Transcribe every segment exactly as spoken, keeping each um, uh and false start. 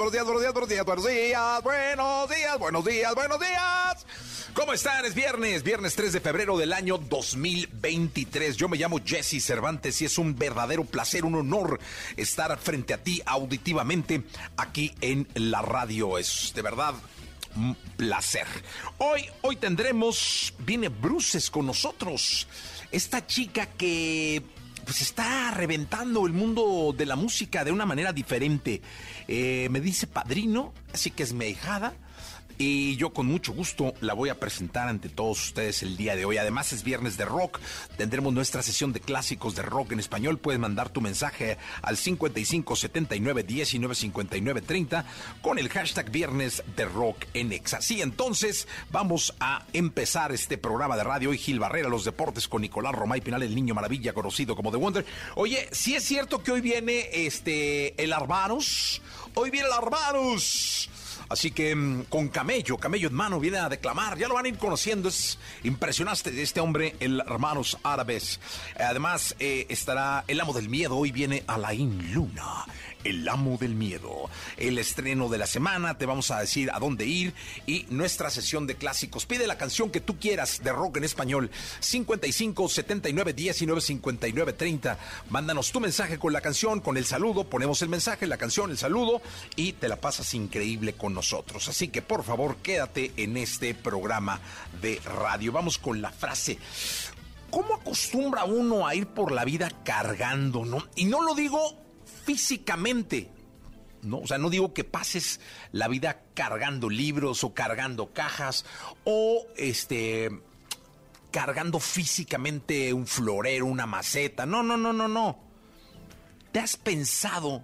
buenos días, buenos días, buenos días, buenos días, buenos días, buenos días, buenos días. ¿Cómo están? Es viernes, viernes tres de febrero del año dos mil veintitrés. Yo me llamo Jesse Cervantes y es un verdadero placer, un honor estar frente a ti auditivamente aquí en la radio. Es de verdad un placer. Hoy, hoy tendremos, viene Bruces con nosotros. Esta chica que pues está reventando el mundo de la música de una manera diferente. Eh, me dice padrino, así que es mi ahijada. Y yo con mucho gusto la voy a presentar ante todos ustedes el día de hoy. Además es viernes de rock, tendremos nuestra sesión de clásicos de rock en español. Puedes mandar tu mensaje al cincuenta y cinco, setenta y nueve, diecinueve, cincuenta y nueve, treinta con el hashtag viernes de rock en Exa. Sí, entonces vamos a empezar este programa de radio. Hoy Gil Barrera, los deportes con Nicolás Romay Pinal, el niño maravilla conocido como The Wonder. Oye, sí es cierto que hoy viene este el Arbanos, hoy viene el Arbanos. Así que mmm, con camello, camello en mano, viene a declamar. Ya lo van a ir conociendo, es impresionante este hombre, el Hermanos Árabes. Además, eh, estará el amo del miedo. Hoy viene Alain Luna, el amo del miedo. El estreno de la semana, te vamos a decir a dónde ir. Y nuestra sesión de clásicos. Pide la canción que tú quieras de rock en español. cincuenta y cinco, setenta y nueve, diecinueve, cincuenta y nueve, treinta. Mándanos tu mensaje con la canción, con el saludo. Ponemos el mensaje, la canción, el saludo. Y te la pasas increíble con nosotros. Nosotros. Así que por favor quédate en este programa de radio. Vamos con la frase. ¿Cómo acostumbra uno a ir por la vida cargando, no? Y no lo digo físicamente, ¿no? O sea, no digo que pases la vida cargando libros o cargando cajas o este cargando físicamente un florero, una maceta. No, no, no, no, no. ¿Te has pensado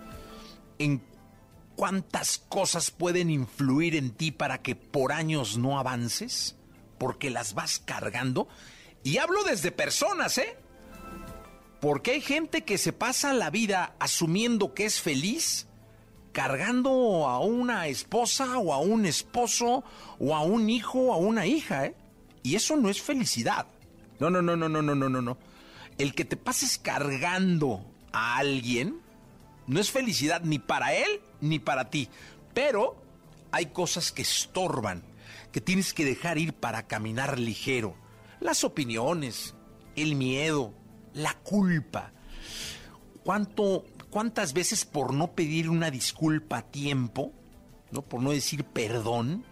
en cuántas cosas pueden influir en ti para que por años no avances? Porque las vas cargando. Y hablo desde personas, ¿eh? Porque hay gente que se pasa la vida asumiendo que es feliz, cargando a una esposa o a un esposo o a un hijo o a una hija, ¿eh? Y eso no es felicidad. No, no, no, no, no, no, no, no, no. El que te pases cargando a alguien no es felicidad ni para él ni para ti. Pero hay cosas que estorban, que tienes que dejar ir para caminar ligero. Las opiniones, el miedo, la culpa. ¿Cuánto, cuántas veces por no pedir una disculpa a tiempo, ¿no? Por no decir perdón,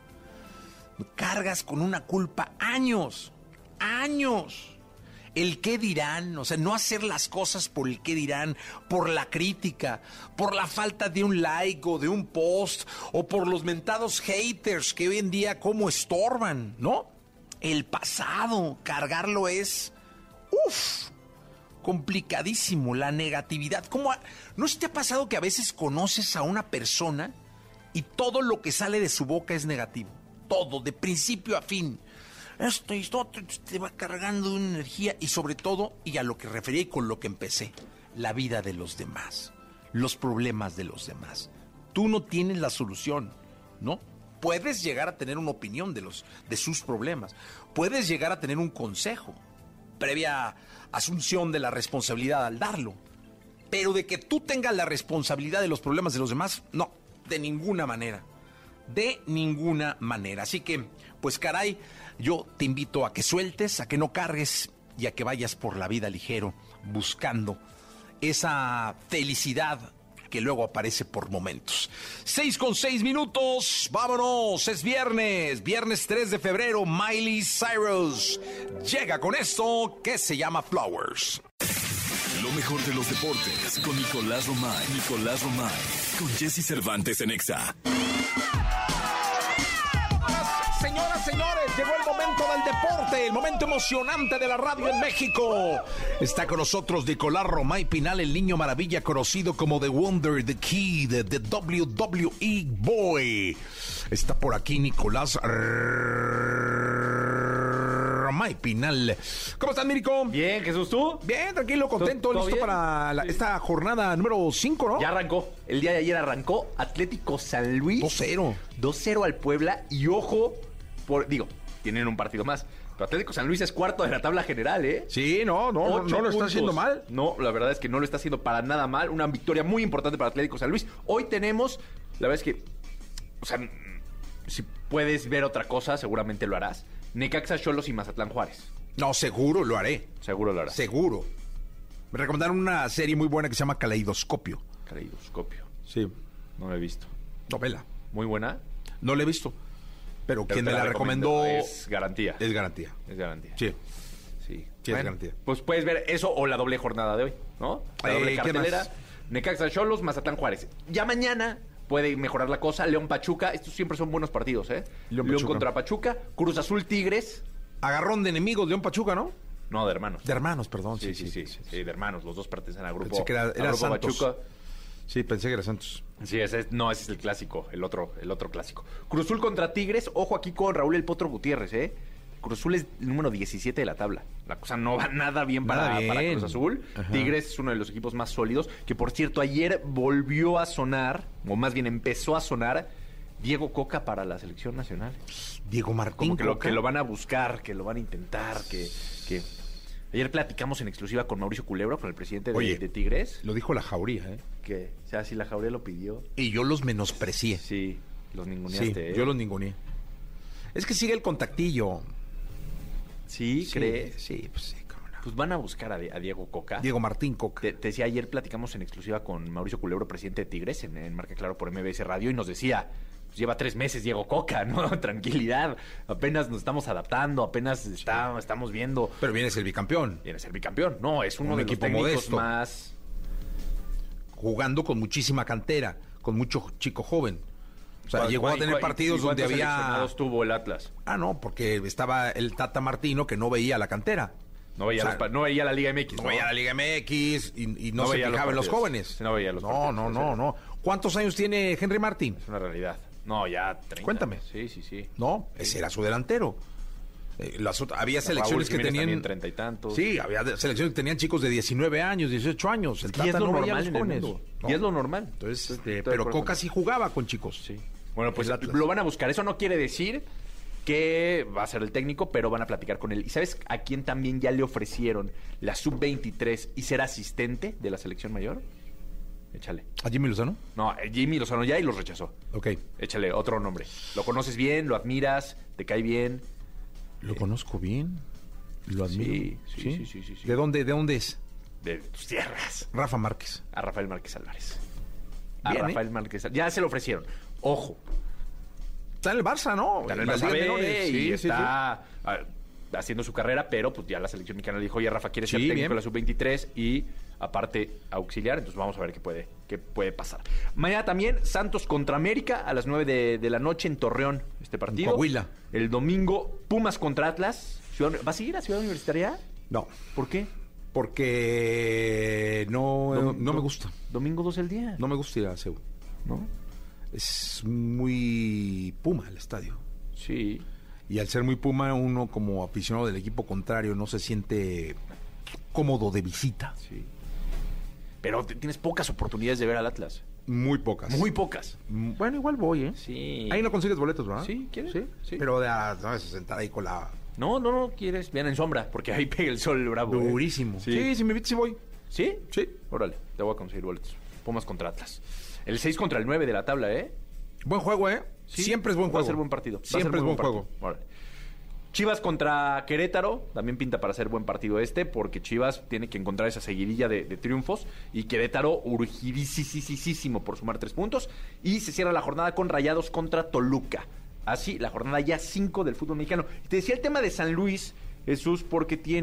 cargas con una culpa años, años? El qué dirán, o sea, no hacer las cosas por el qué dirán, por la crítica, por la falta de un like o de un post, o por los mentados haters que hoy en día cómo estorban, ¿no? El pasado, cargarlo es, uff, complicadísimo, la negatividad. ¿Cómo ha, ¿no te ha pasado que a veces conoces a una persona y todo lo que sale de su boca es negativo? Todo, de principio a fin. Esto y esto te va cargando una energía y sobre todo, y a lo que referí y con lo que empecé, la vida de los demás, los problemas de los demás. Tú no tienes la solución, ¿no? Puedes llegar a tener una opinión de, los, de sus problemas, puedes llegar a tener un consejo, previa asunción de la responsabilidad al darlo, pero de que tú tengas la responsabilidad de los problemas de los demás, no, de ninguna manera. De ninguna manera. Así que, pues caray, yo te invito a que sueltes, a que no cargues y a que vayas por la vida ligero, buscando esa felicidad que luego aparece por momentos. Seis con seis minutos, vámonos, es viernes, viernes tres de febrero, Miley Cyrus llega con esto que se llama Flowers. Lo mejor de los deportes con Nicolás Romay. Nicolás Romay. Con Jesse Cervantes en Nexa. Señoras, señores, llegó el momento del deporte, el momento emocionante de la radio en México. Está con nosotros Nicolás Romay Pinal, el niño maravilla conocido como The Wonder, The Kid, The W W E Boy. Está por aquí Nicolás Romay Pinal. ¿Cómo estás, Mirico? Bien, Jesús, ¿tú? Bien, tranquilo, contento, ¿Todo listo bien? para la- esta jornada número cinco, ¿no? Ya arrancó. El día de ayer arrancó Atlético San Luis. dos cero. dos cero al Puebla. Y ojo, por, digo, tienen un partido más. Pero Atlético San Luis es cuarto de la tabla general, ¿eh? Sí, no, no, no, Ocho no lo está puntos. haciendo mal. No, la verdad es que no lo está haciendo para nada mal. Una victoria muy importante para Atlético San Luis. Hoy tenemos, la verdad es que, o sea, si puedes ver otra cosa, seguramente lo harás. Necaxa, Xolos y Mazatlán Juárez. No, seguro lo haré. Seguro lo harás. Seguro. Me recomendaron una serie muy buena que se llama Caleidoscopio. Caleidoscopio. Sí. No lo he visto. Novela. Muy buena. No la he visto. Pero, Pero quien te me la recomendó Es garantía. es garantía. Es garantía. Sí. Sí, Sí, es garantía. Pues puedes ver eso o la doble jornada de hoy, ¿no? La Eh, doble ¿qué cartelera. más? Necaxa, Xolos, Mazatlán Juárez. Ya mañana puede mejorar la cosa. León Pachuca. Estos siempre son buenos partidos, ¿eh? León León, Pachuca. contra Pachuca. Cruz Azul Tigres. Agarrón de enemigos, León Pachuca, ¿no? No, de hermanos. De hermanos, perdón. Sí, sí, sí, sí, sí, de hermanos. Los dos pertenecen al grupo, Pensé que era- al era grupo Santos. Pachuca. Sí, pensé que era Santos. Sí, ese es, no, ese es el clásico, el otro, el otro clásico. Cruz Azul contra Tigres, ojo aquí con Raúl El Potro Gutiérrez, ¿eh? Cruz Azul es el número diecisiete de la tabla. La cosa no va nada bien para, Nada bien. para Cruz Azul. Ajá. Tigres es uno de los equipos más sólidos, que por cierto ayer volvió a sonar, o más bien empezó a sonar, Diego Coca para la selección nacional. Diego Martín. Como que lo, Coca. que lo van a buscar, que lo van a intentar, que... que... Ayer platicamos en exclusiva con Mauricio Culebro, con el presidente de, Oye. de Tigres, Lo dijo la Jauría, ¿eh? que, o sea, si la Jauría lo pidió, Y yo los menosprecié. sí, los Sí, ninguneaste, ¿eh? yo los ninguneé. Es que sigue el contactillo. ¿Sí, Sí, crees? Sí, pues sí, cómo no. Pues van a buscar a, Di- a Diego Coca. Diego Martín Coca. Te, te decía, ayer platicamos en exclusiva con Mauricio Culebro, presidente de Tigres, en, en Marca Claro por M B S Radio, y nos decía, pues lleva tres meses Diego Coca, ¿no? Tranquilidad, apenas nos estamos adaptando, apenas está, estamos viendo. Pero viene a ser bicampeón. Viene a ser bicampeón. No, es uno Un de los equipo técnicos modesto. más... Jugando con muchísima cantera, con mucho chico joven. O sea, ¿Cuál- llegó a cuál- tener cuál- partidos y donde cuántos había... seleccionados tuvo el Atlas? Ah, no, porque estaba el Tata Martino que no veía la cantera. No veía, O sea, los pa- no veía la Liga M X, No ¿no? veía la Liga M X y, y no, No se veía los fijaba en los partidos. jóvenes. No veía los no, partidos, no, en no, serio. no. ¿Cuántos años tiene Henry Martín? Es una realidad. No, ya treinta. Cuéntame. Sí, sí, sí. No, ese era su delantero. Eh, las ot- había selecciones que Raúl Jiménez tenían... también, treinta y tantos. Sí, había de- selecciones que tenían chicos de diecinueve años, dieciocho años. El Y es Tata lo no veía a normal los en el jóvenes. mundo. No. Y es lo normal. Entonces, Estoy- este, estoy de pero acuerdo Coca contigo. sí jugaba con chicos. Sí. Bueno, pues El Atlas. lo van a buscar. Eso no quiere decir que va a ser el técnico, pero van a platicar con él. ¿Y sabes a quién también ya le ofrecieron la sub veintitrés y ser asistente de la selección mayor? Échale. ¿A Jimmy Lozano? No, eh, Jimmy Lozano ya y los rechazó. Ok. Échale otro nombre. Lo conoces bien, lo admiras, te cae bien. Lo conozco bien. Lo admiro. Sí, sí, sí, sí, sí, sí. ¿De dónde, de dónde es? De tus tierras. Rafa Márquez. A Rafael Márquez Álvarez. A Bien, ¿eh? Rafael Márquez Álvarez. Ya se lo ofrecieron. Ojo. Está en el Barça, ¿no? Está en el las Barça ligas B menores. y Sí, sí, está ah, haciendo su carrera, pero pues ya la selección mexicana le dijo, oye, Rafa, ¿quieres ser Sí, técnico bien. de la sub veintitrés? Y aparte auxiliar, entonces vamos a ver qué puede, qué puede pasar. Mañana también Santos contra América a las nueve de, de la noche en Torreón, este partido. Coahuila. El domingo Pumas contra Atlas. Ciudad- ¿Vas a ir a Ciudad Universitaria? No, ¿Por qué? porque no, Dom- no me dom- gusta. Domingo dos del día. No me gusta ir a Seúl. ¿No? Es muy Puma el estadio. Sí. Y al ser muy Puma, uno como aficionado del equipo contrario no se siente cómodo de visita. Sí. Pero te- tienes pocas oportunidades de ver al Atlas. Muy pocas. Muy pocas. Mm, Bueno, igual voy, ¿eh? Sí. Ahí no consigues boletos, ¿verdad? Sí, ¿quieres? Sí, Sí. Pero de a, no, sentar ahí con la... No, no, no quieres. Bien en sombra, porque ahí pega el sol bravo. ¿eh? Durísimo. Sí. Sí, si me invitas sí voy. ¿Sí? Sí. Órale, te voy a conseguir boletos. Pumas contra Atlas. El seis contra el nueve de la tabla, ¿eh? Buen juego, ¿eh? Sí, Siempre es buen Va juego. a ser buen partido. Va a ser Siempre es muy buen juego. partido. Órale. Chivas contra Querétaro, también pinta para ser buen partido este, porque Chivas tiene que encontrar esa seguidilla de, de triunfos y Querétaro urgidísimo por sumar tres puntos. Y se cierra la jornada con Rayados contra Toluca. Así, la jornada ya cinco del fútbol mexicano. Y te decía el tema de San Luis, Jesús, porque tiene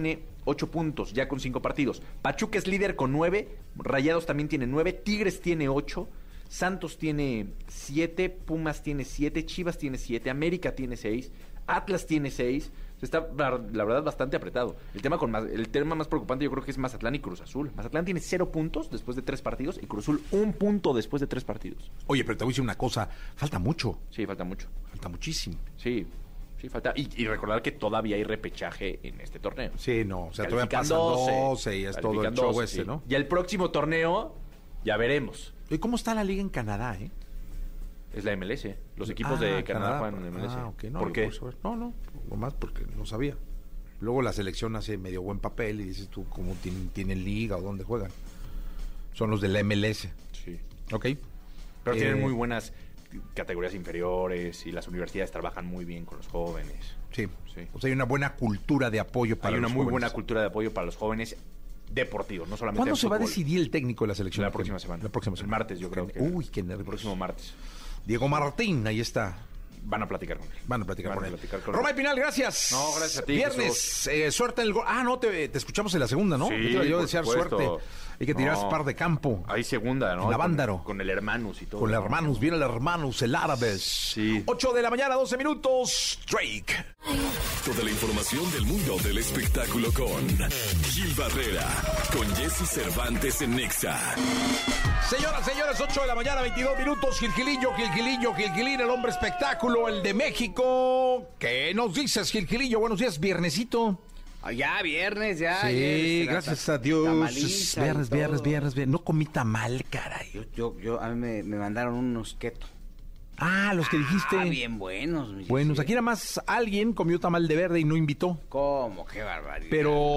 ocho puntos, ya con cinco partidos. Pachuca es líder con nueve, Rayados también tiene nueve, Tigres tiene ocho, Santos tiene siete, Pumas tiene siete, Chivas tiene siete, América tiene seis, Atlas tiene seis. Está, la verdad, bastante apretado. El tema con más, el tema más preocupante yo creo que es Mazatlán y Cruz Azul. Mazatlán tiene cero puntos después de tres partidos y Cruz Azul un punto después de tres partidos. Oye, pero te voy a decir una cosa, falta mucho. Sí, falta mucho. Falta muchísimo. Sí, sí, falta. Y, y recordar que todavía hay repechaje en este torneo. Sí, no, o sea, todavía pasan doce y es todo el show ese, ¿no? Y el próximo torneo, ya veremos. ¿Y cómo está la liga en Canadá, eh? Es la M L S. Los equipos ah, de Canadá, Canadá juegan en M L S. Ah, ok. No, ¿Por qué? No, no, nomás porque no sabía. Luego la selección hace medio buen papel y dices tú cómo tienen, tienen liga o dónde juegan. Son los de la M L S. Sí. Ok. Pero eh, tienen muy buenas categorías inferiores y las universidades trabajan muy bien con los jóvenes. Sí. sí. O sea, hay una buena cultura de apoyo para los jóvenes. Hay una muy jóvenes. buena cultura de apoyo para los jóvenes deportivos, no solamente ¿Cuándo de se va a fútbol. decidir el técnico de la selección? La próxima semana. La próxima semana. El martes, yo creo que. Uy, qué nervios. El próximo martes. Diego Martín, ahí está. Van a platicar con él. Van a platicar Van con a él. platicar con Romay él. Pinal, gracias. No, gracias a ti. Viernes, eh, suerte en el gol. Ah, no, te, te escuchamos en la segunda, ¿no? Sí, Yo te iba yo a por desear supuesto. suerte. Hay que tirar No. par de campo. Hay segunda, ¿no? En la Vándaro. Con, con el Hermanus y todo. Con el Hermanus, viene el Hermanus, el Árabes. Sí. ocho de la mañana, doce minutos. Drake. Toda la información del mundo del espectáculo con Gil Barrera, con Jesse Cervantes en Nexa. Señoras, señores, ocho de la mañana, veintidós minutos. Gilgilillo, Gilgilillo, Gilgilín, el hombre espectáculo, el de México. ¿Qué nos dices, Gilgilillo? Buenos días, viernesito. Ah, ya, viernes, ya. Sí, ayer, este, gracias la- a Dios. tamaliza y Viernes, todo. viernes, viernes, viernes. No comí tamal, caray. Yo, yo, yo, a mí me, me mandaron unos keto. Ah, los que dijiste. Ah, bien buenos. mi Buenos, Jessy. aquí nada más alguien comió tamal de verde y no invitó. ¿Cómo? Qué barbaridad.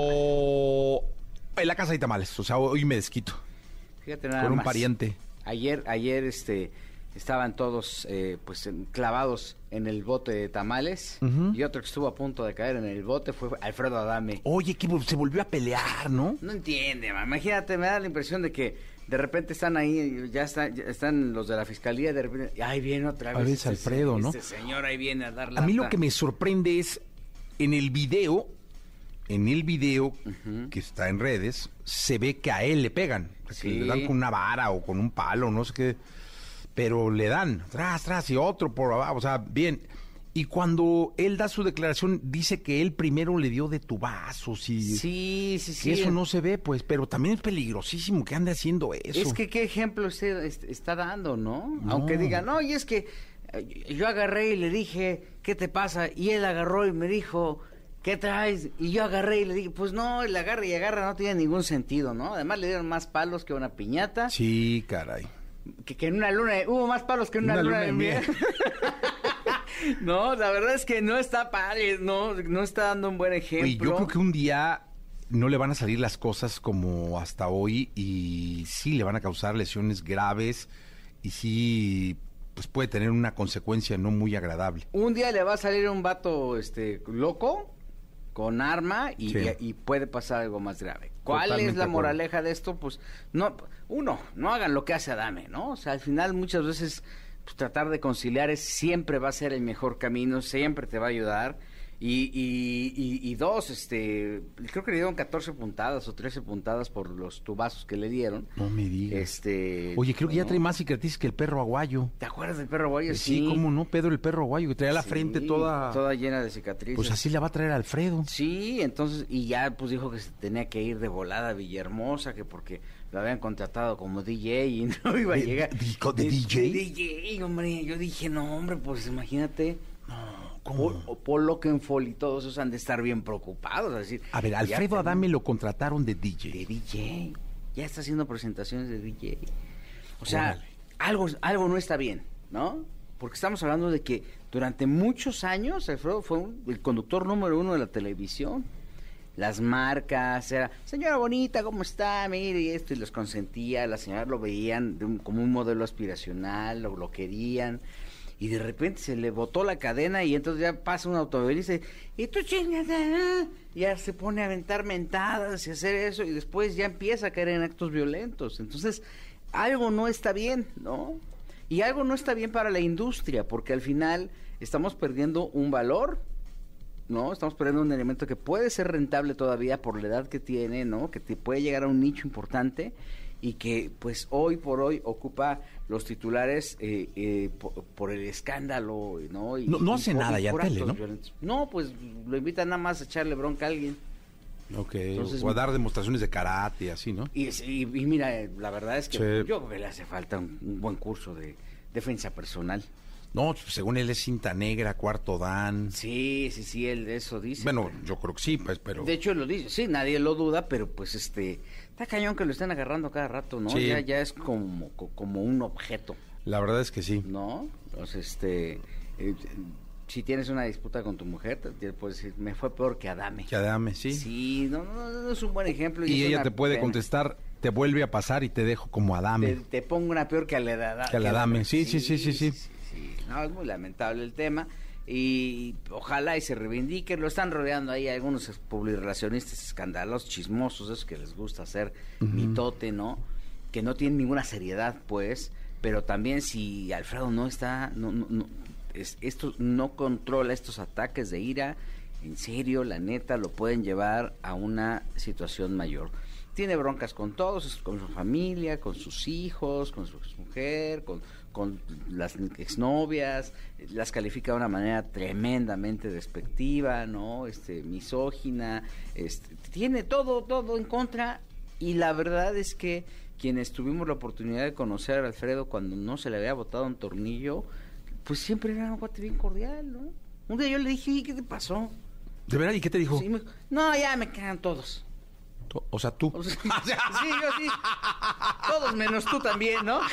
Pero en la casa hay tamales, o sea, hoy me desquito. Fíjate nada Con un más. pariente. Ayer, ayer, este, estaban todos, eh, pues, en- clavados en el bote de tamales. Ujú. Y otro que estuvo a punto de caer en el bote fue Alfredo Adame. Oye, que se volvió a pelear, ¿no? No entiende, ma. Imagínate, me da la impresión de que de repente están ahí, ya, está, ya están los de la fiscalía, y de repente, ahí viene otra A vez. veces Alfredo, ¿no? Este señor ahí viene a dar la. A mí lo que me sorprende es en el video, en el video que está en redes, se ve que a él le pegan. Que Sí. le dan con una vara o con un palo, no sé qué. Pero le dan, tras, tras, y otro por abajo, o sea, bien. Y cuando él da su declaración, dice que él primero le dio de tubazos y Sí, sí, que sí. eso no se ve, pues, pero también es peligrosísimo que ande haciendo eso. Es que qué ejemplo usted est- está dando, ¿no? No. Aunque diga, no, y es que eh, yo agarré y le dije, ¿qué te pasa? Y él agarró y me dijo, ¿qué traes? Y yo agarré y le dije, pues no, el agarre y agarra no tiene ningún sentido, ¿no? Además le dieron más palos que una piñata, Sí, caray. que, que en una luna, de- hubo más palos que en una, Una luna, luna de de miel. miel. No, la verdad es que no está padre, no, no está dando un buen ejemplo. Y yo creo que un día no le van a salir las cosas como hasta hoy y sí le van a causar lesiones graves y sí pues puede tener una consecuencia no muy agradable. Un día le va a salir un vato este loco con arma y, Sí. y- y puede pasar algo más grave. ¿Cuál Totalmente es la de acuerdo. moraleja de esto? Pues no, uno, no hagan lo que hace Adame, ¿no? O sea, al final muchas veces pues, tratar de conciliar es, siempre va a ser el mejor camino, siempre te va a ayudar. Y, y, y, y dos, este, creo que le dieron catorce puntadas o trece puntadas por los tubazos que le dieron. No me digas. Este, Oye, creo que ya ¿no? trae más cicatrices que el perro aguayo. ¿Te acuerdas del perro guayo? Sí, cómo no, Pedro el perro aguayo, que traía la Sí, frente toda... toda llena de cicatrices. Pues así la va a traer Alfredo. Sí, entonces, y ya pues dijo que se tenía que ir de volada a Villahermosa, que porque lo habían contratado como D J y no iba a ¿De- llegar. de- de D J? D J, hombre, yo dije, no, hombre, pues imagínate, ¿Cómo? Paul, Paul Oakenfold y todos esos han de estar bien preocupados, es decir. A ver, ya Alfredo tenemos- Adame lo contrataron de D J. De D J, ya está haciendo presentaciones de D J. O sea, Órale. algo, algo no está bien, ¿no? Porque estamos hablando de que durante muchos años Alfredo fue un- el conductor número uno de la televisión. Las marcas, era, señora bonita, ¿cómo está? Mire, y esto, y los consentía, las señoras lo veían de un- como un modelo aspiracional, lo, lo querían, y de repente se le botó la cadena y entonces ya pasa un automovilista y dice, y tú chingada, ya se pone a aventar mentadas y hacer eso, y después ya empieza a caer en actos violentos. Entonces, algo no está bien, ¿no? Y algo no está bien para la industria, porque al final estamos perdiendo un valor ¿no? Estamos perdiendo un elemento que puede ser rentable todavía por la edad que tiene, ¿no? Que te puede llegar a un nicho importante y que, pues, hoy por hoy ocupa los titulares eh, eh, por, por el escándalo, ¿no? Y, no, no y hace por, nada y ya por tele, actos ¿no? violentos. No, pues lo invitan nada más a echarle bronca a alguien. Ok, Entonces, o a dar demostraciones de karate y así, ¿no? Y, y, y mira, eh, la verdad es que Sí. yo creo que le hace falta un, un buen curso de defensa personal. No, según él es cinta negra, cuarto dan. Sí, sí, sí, él eso dice. Bueno, yo creo que sí, pues, pero... De hecho, él lo dice, sí, nadie lo duda, pero pues este, está cañón que lo estén agarrando cada rato, ¿no? Sí. Ya, ya es como, co- como un objeto, La verdad es que sí. ¿no? Entonces, este, eh, si tienes una disputa con tu mujer, te, te puedes decir, me fue peor que Adame. Que Adame, sí. Sí, no, no, no, no es un buen ejemplo. Y es ella una te puede pena. contestar, te vuelve a pasar y te dejo como Te, Adame. te pongo una peor que a la edad. Que a la Adame, sí, sí, sí, sí, sí. sí. No, es muy lamentable el tema y ojalá y se reivindique. Lo están rodeando ahí algunos publirelacionistas escandalosos, chismosos, esos que les gusta hacer mitote, ¿no? Que no tienen ninguna seriedad, pues, pero también si Alfredo no está, no, no, no es, esto no controla estos ataques de ira, en serio, la neta, lo pueden llevar a una situación mayor. Tiene broncas con todos, con su familia, con sus hijos, con su mujer, con, con las exnovias, las califica de una manera tremendamente despectiva, ¿no? Este, misógina, este, tiene todo, todo en contra, y la verdad es que quienes tuvimos la oportunidad de conocer a Alfredo cuando no se le había botado un tornillo, pues siempre era un cuate bien cordial, ¿no? Un día yo le dije, ¿y qué te pasó? ¿De verdad? ¿Y qué te dijo? Sí, me dijo, no, ya me cagan todos. O sea, tú. O sea, sí, yo sí. Todos menos tú también, ¿no?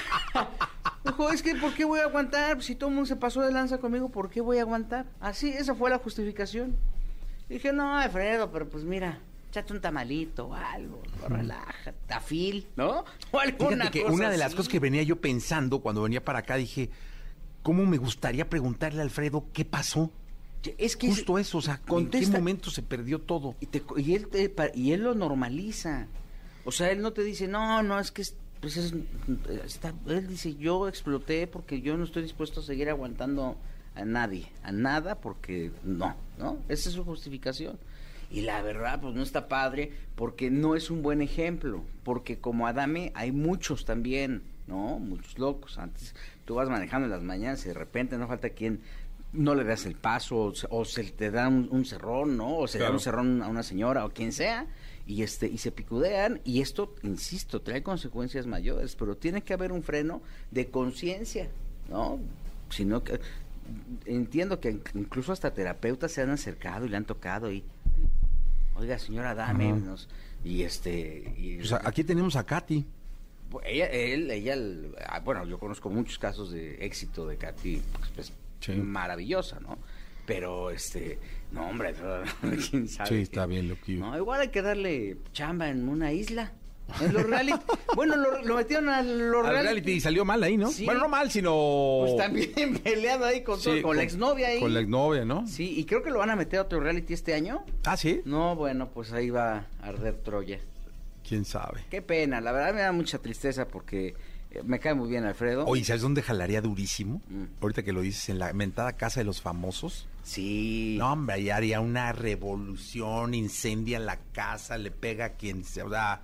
Dijo, es que ¿por qué voy a aguantar? Si todo el mundo se pasó de lanza conmigo, ¿por qué voy a aguantar? Así, esa fue la justificación. Dije, no, Alfredo, pero pues mira, échate un tamalito o algo, relájate, tafil, ¿no? O alguna Fíjate que cosa una de las así. cosas que venía yo pensando cuando venía para acá, dije, ¿cómo me gustaría preguntarle a Alfredo qué pasó? Es que Justo eso, o sea, ¿en qué contesta- momento se perdió todo? Y, te- y él te- pa- y él lo normaliza. O sea, él no te dice, no, no, es que es- pues es, está, él dice, yo exploté porque yo no estoy dispuesto a seguir aguantando a nadie, a nada, porque no, ¿no? Esa es su justificación. Y la verdad, pues no está padre, porque no es un buen ejemplo, porque como Adame hay muchos también, ¿no? Muchos locos. Antes tú vas manejando en las mañanas y de repente no falta quien no le das el paso, o se, o se te da un, un cerrón, ¿no? O se le da Claro. un cerrón a una señora o quien sea, y este y se picudean, y esto, insisto, trae consecuencias mayores, pero tiene que haber un freno de conciencia, ¿no? Sino que entiendo que incluso hasta terapeutas se han acercado y le han tocado y, oiga, señora, dame, Ajá. nos- y este... Y, Pues a- aquí tenemos a Katy. ella, él, ella, el- ah, bueno, yo conozco muchos casos de éxito de Katy, pues, pues, Sí. maravillosa, ¿no? Pero, este, no, hombre, quién sabe. Sí, qué- está bien, loquillo. No, igual hay que darle chamba en una isla. En los reality. Bueno, lo, lo metieron a los Al reality. reality y salió mal ahí, ¿no? Sí. Bueno, no mal, sino... Pues también peleado ahí con, todo- Sí, con la exnovia ahí. Con la exnovia, ¿no? Sí, y creo que lo van a meter a otro reality este año. Ah, ¿sí? No, bueno, pues ahí va a arder Troya. ¿Quién sabe? Qué pena, la verdad me da mucha tristeza porque eh, me cae muy bien Alfredo. Oye, ¿sabes dónde jalaría durísimo? Mm. Ahorita que lo dices, en la mentada casa de los famosos. Sí. No, hombre, ahí haría una revolución, incendia la casa, le pega a quien se... O sea,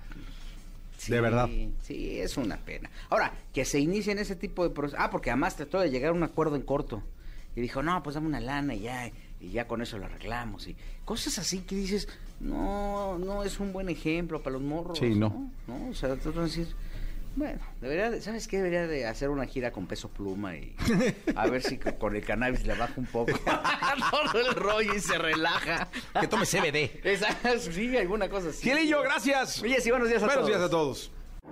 Sí, de verdad. Sí, es una pena. Ahora, que se inicien ese tipo de procesos. Ah, porque además trató de llegar a un acuerdo en corto. Y dijo, no, pues dame una lana y ya, y ya con eso lo arreglamos. Y cosas así que dices, no, no es un buen ejemplo para los morros. Sí, no. ¿No? ¿No? O sea, tú vas a decir, bueno, debería, de- ¿sabes qué? Debería de hacer una gira con Peso Pluma y a ver si con con el cannabis le baja un poco todo el rollo y se relaja. que tome C B D. Esa, sí, alguna cosa así. Cielillo, gracias. Oye, sí, buenos días a Buenos todos. días a todos.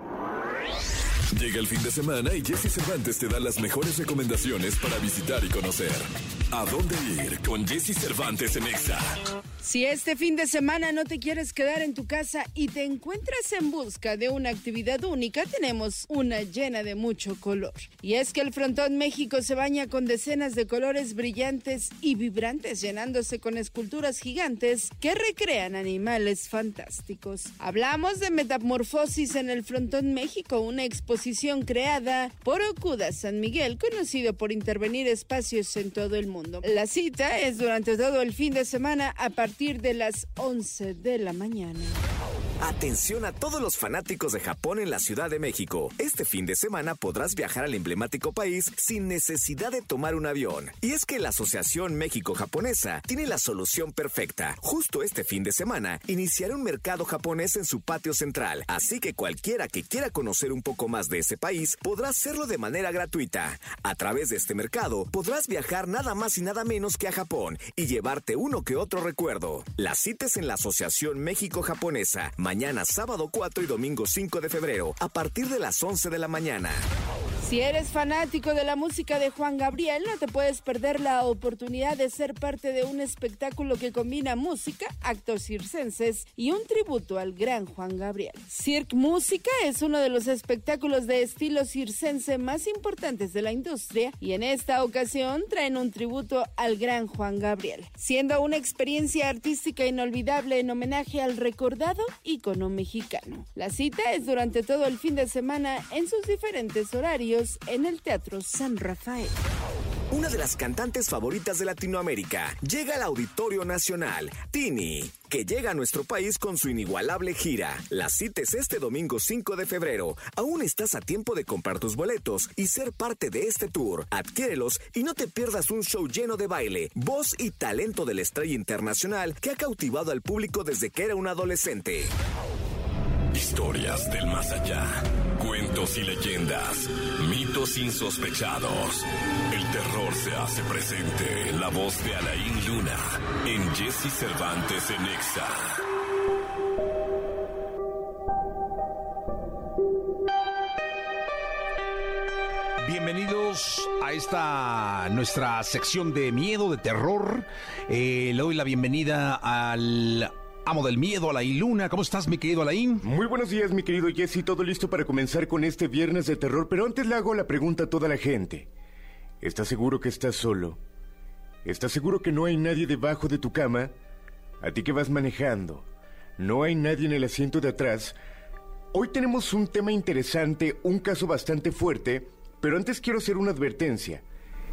Llega el fin de semana y Jesse Cervantes te da las mejores recomendaciones para visitar y conocer. ¿A dónde ir con Jesse Cervantes en Exa? Si este fin de semana no te quieres quedar en tu casa y te encuentras en busca de una actividad única, tenemos una llena de mucho color. Y es que el Frontón México se baña con decenas de colores brillantes y vibrantes, llenándose con esculturas gigantes que recrean animales fantásticos. Hablamos de Metamorfosis en el Frontón México, una exposición creada por Okuda San Miguel, conocido por intervenir espacios en todo el mundo. La cita es durante todo el fin de semana a partir A partir de las once de la mañana. Atención a todos los fanáticos de Japón en la Ciudad de México. Este fin de semana podrás viajar al emblemático país sin necesidad de tomar un avión. Y es que la Asociación México-Japonesa tiene la solución perfecta. Justo este fin de semana iniciará un mercado japonés en su patio central. Así que cualquiera que quiera conocer un poco más de ese país podrá hacerlo de manera gratuita. A través de este mercado podrás viajar nada más y nada menos que a Japón y llevarte uno que otro recuerdo. Las citas en la Asociación México-Japonesa. Mañana sábado cuatro y domingo cinco de febrero, a partir de las once de la mañana. Si eres fanático de la música de Juan Gabriel, no te puedes perder la oportunidad de ser parte de un espectáculo que combina música, actos circenses y un tributo al gran Juan Gabriel. Cirque Música es uno de los espectáculos de estilo circense más importantes de la industria y en esta ocasión traen un tributo al gran Juan Gabriel, siendo una experiencia artística inolvidable en homenaje al recordado ícono mexicano. La cita es durante todo el fin de semana en sus diferentes horarios en el Teatro San Rafael. Una de las cantantes favoritas de Latinoamérica llega al Auditorio Nacional, Tini, que llega a nuestro país con su inigualable gira. La cita es este domingo cinco de febrero. Aún estás a tiempo de comprar tus boletos y ser parte de este tour. Adquiérelos y no te pierdas un show lleno de baile, voz y talento de la estrella internacional que ha cautivado al público desde que era un adolescente. Historias del más allá, cuentos y leyendas, mitos insospechados. El terror se hace presente en la voz de Alain Luna, en Jessy Cervantes en Nexa. Bienvenidos a esta nuestra sección de miedo, de terror. Eh, le doy la bienvenida al amo del miedo, Alain Luna. ¿Cómo estás, mi querido Alain? Muy buenos días, mi querido Jesse. Todo listo para comenzar con este viernes de terror, pero antes le hago la pregunta a toda la gente. ¿Estás seguro que estás solo? ¿Estás seguro que no hay nadie debajo de tu cama? A ti que vas manejando. ¿No hay nadie en el asiento de atrás? Hoy tenemos un tema interesante, un caso bastante fuerte, pero antes quiero hacer una advertencia.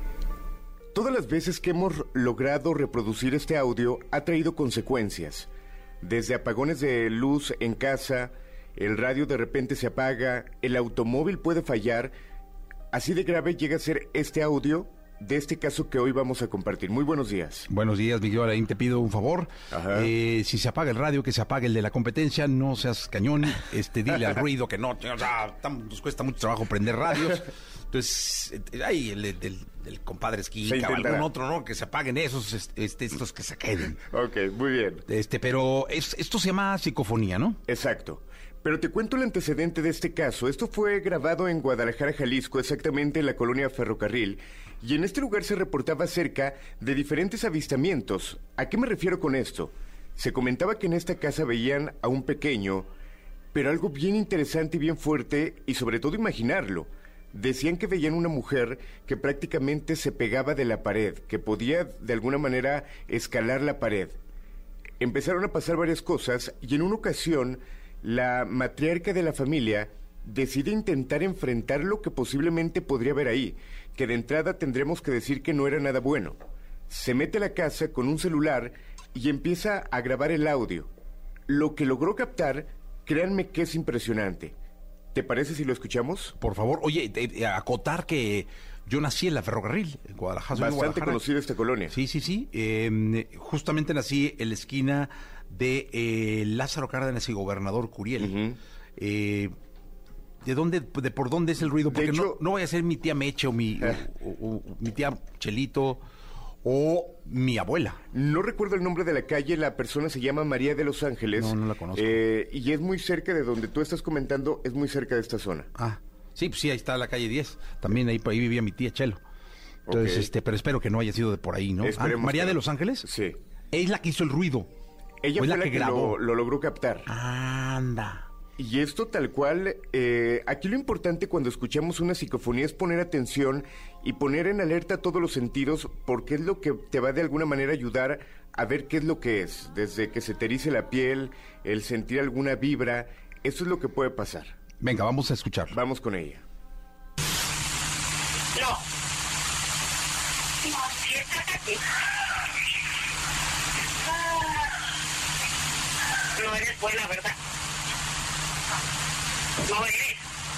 Todas las veces que hemos logrado reproducir este audio ha traído consecuencias. Desde apagones de luz en casa, el radio de repente se apaga, el automóvil puede fallar. Así de grave llega a ser este audio de este caso que hoy vamos a compartir. Muy buenos días. Buenos días, Miguel Alain. Te pido un favor. Eh, si se apaga el radio, que se apague el de la competencia. No seas cañón. Este, dile al ruido que no. O sea, tam, nos cuesta mucho trabajo prender radios. Entonces, ahí el del el compadre Esquinca o algún otro, ¿no? Que se apaguen esos, este, estos que se queden. Ok, muy bien. Este, pero es, esto se llama psicofonía, ¿no? Exacto. Pero te cuento el antecedente de este caso. Esto fue grabado en Guadalajara, Jalisco, exactamente en la colonia Ferrocarril. Y en este lugar se reportaba acerca de diferentes avistamientos. ¿A qué me refiero con esto? Se comentaba que en esta casa veían a un pequeño, pero algo bien interesante y bien fuerte, y sobre todo imaginarlo. Decían que veían una mujer que prácticamente se pegaba de la pared, que podía de alguna manera escalar la pared. Empezaron a pasar varias cosas y en una ocasión la matriarca de la familia decide intentar enfrentar lo que posiblemente podría haber ahí, que de entrada tendremos que decir que no era nada bueno. Se mete a la casa con un celular y empieza a grabar el audio. Lo que logró captar, créanme que es impresionante. ¿Te parece si lo escuchamos? Por favor. Oye, eh, acotar que yo nací en la Ferrocarril, en Guadalajara. Bastante Guadalajara. Conocida esta colonia. Sí, sí, sí. Eh, justamente nací en la esquina de eh, Lázaro Cárdenas y Gobernador Curiel. Uh-huh. eh, ¿De dónde, de por dónde es el ruido? Porque hecho, no, no vaya a ser mi tía Meche o mi, eh. o, o, o, mi tía Chelito o mi abuela. No recuerdo el nombre de la calle, la persona se llama María de los Ángeles. No, no la conozco. Eh, y es muy cerca de donde tú estás comentando, es muy cerca de esta zona. Ah, sí, pues sí, ahí está la calle diez. También ahí, ahí vivía mi tía Chelo. Entonces, okay. este, pero espero que no haya sido de por ahí, ¿no? Ah, ¿María de los Ángeles? Sí. Es la que hizo el ruido. Ella fue fue la la que que, grabó. lo, lo logró captar. Anda. Y esto tal cual, eh, aquí lo importante cuando escuchamos una psicofonía es poner atención y poner en alerta todos los sentidos, porque es lo que te va de alguna manera ayudar a ver qué es lo que es. Desde que se te erice la piel, el sentir alguna vibra, eso es lo que puede pasar. Venga, vamos a escuchar. Vamos con ella. No. No, si estás aquí. No eres buena, ¿verdad? No eres.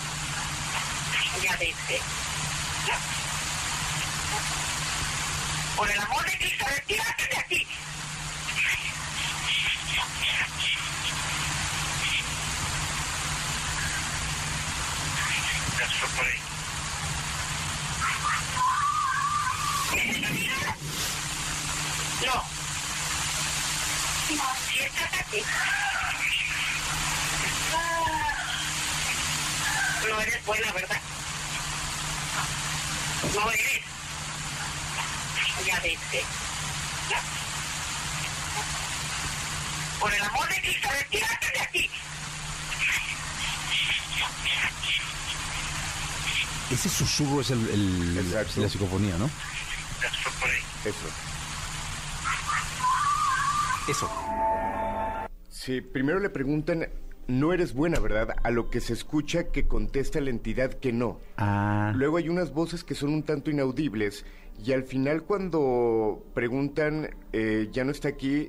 Ya viste. Por el amor de Cristo, retírate de aquí. Eso por ahí. No. No, si estás aquí. No eres buena, ¿verdad? No eres. Ya viste. Por el amor de Cristo, retírate de aquí. Ese susurro es el, el- el- Exacto. la psicofonía, ¿no? Eso por ahí. Eso. Eso. Sí, primero le preguntan, no eres buena, ¿verdad? A lo que se escucha que contesta la entidad que no. Ah. Luego hay unas voces que son un tanto inaudibles y al final cuando preguntan, eh, ya no está aquí,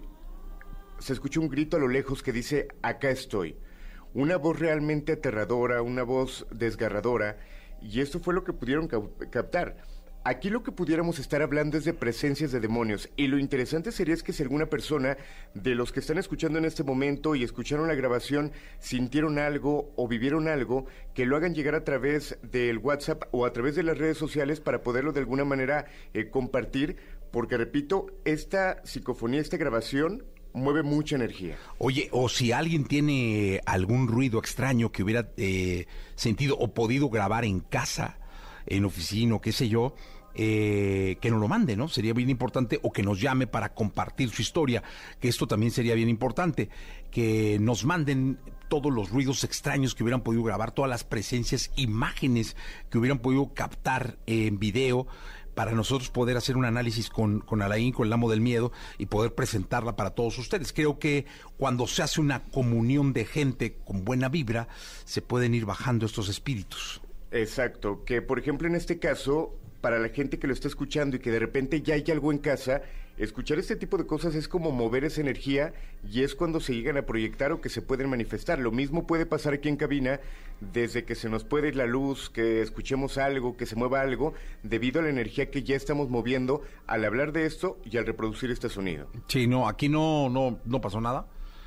se escucha un grito a lo lejos que dice, acá estoy. Una voz realmente aterradora, una voz desgarradora, y esto fue lo que pudieron cap- captar. Aquí lo que pudiéramos estar hablando es de presencias de demonios, y lo interesante sería es que si alguna persona de los que están escuchando en este momento y escucharon la grabación sintieron algo o vivieron algo, que lo hagan llegar a través del WhatsApp o a través de las redes sociales para poderlo de alguna manera eh, compartir, porque repito, esta psicofonía, esta grabación mueve mucha energía. Oye, o si alguien tiene algún ruido extraño que hubiera eh, sentido o podido grabar en casa, en oficina, o qué sé yo, eh, que nos lo mande, ¿no? Sería bien importante, o que nos llame para compartir su historia, que esto también sería bien importante, que nos manden todos los ruidos extraños que hubieran podido grabar, todas las presencias, imágenes que hubieran podido captar en video, para nosotros poder hacer un análisis con, con Alain, con el Amo del Miedo, y poder presentarla para todos ustedes. Creo que cuando se hace una comunión de gente con buena vibra, se pueden ir bajando estos espíritus. Exacto, que por ejemplo en este caso, para la gente que lo está escuchando y que de repente ya hay algo en casa, escuchar este tipo de cosas es como mover esa energía y es cuando se llegan a proyectar o que se pueden manifestar. Lo mismo puede pasar aquí en cabina, desde que se nos puede ir la luz, que escuchemos algo, que se mueva algo, debido a la energía que ya estamos moviendo al hablar de esto y al reproducir este sonido. Sí, no, aquí no, no, no pasó nada.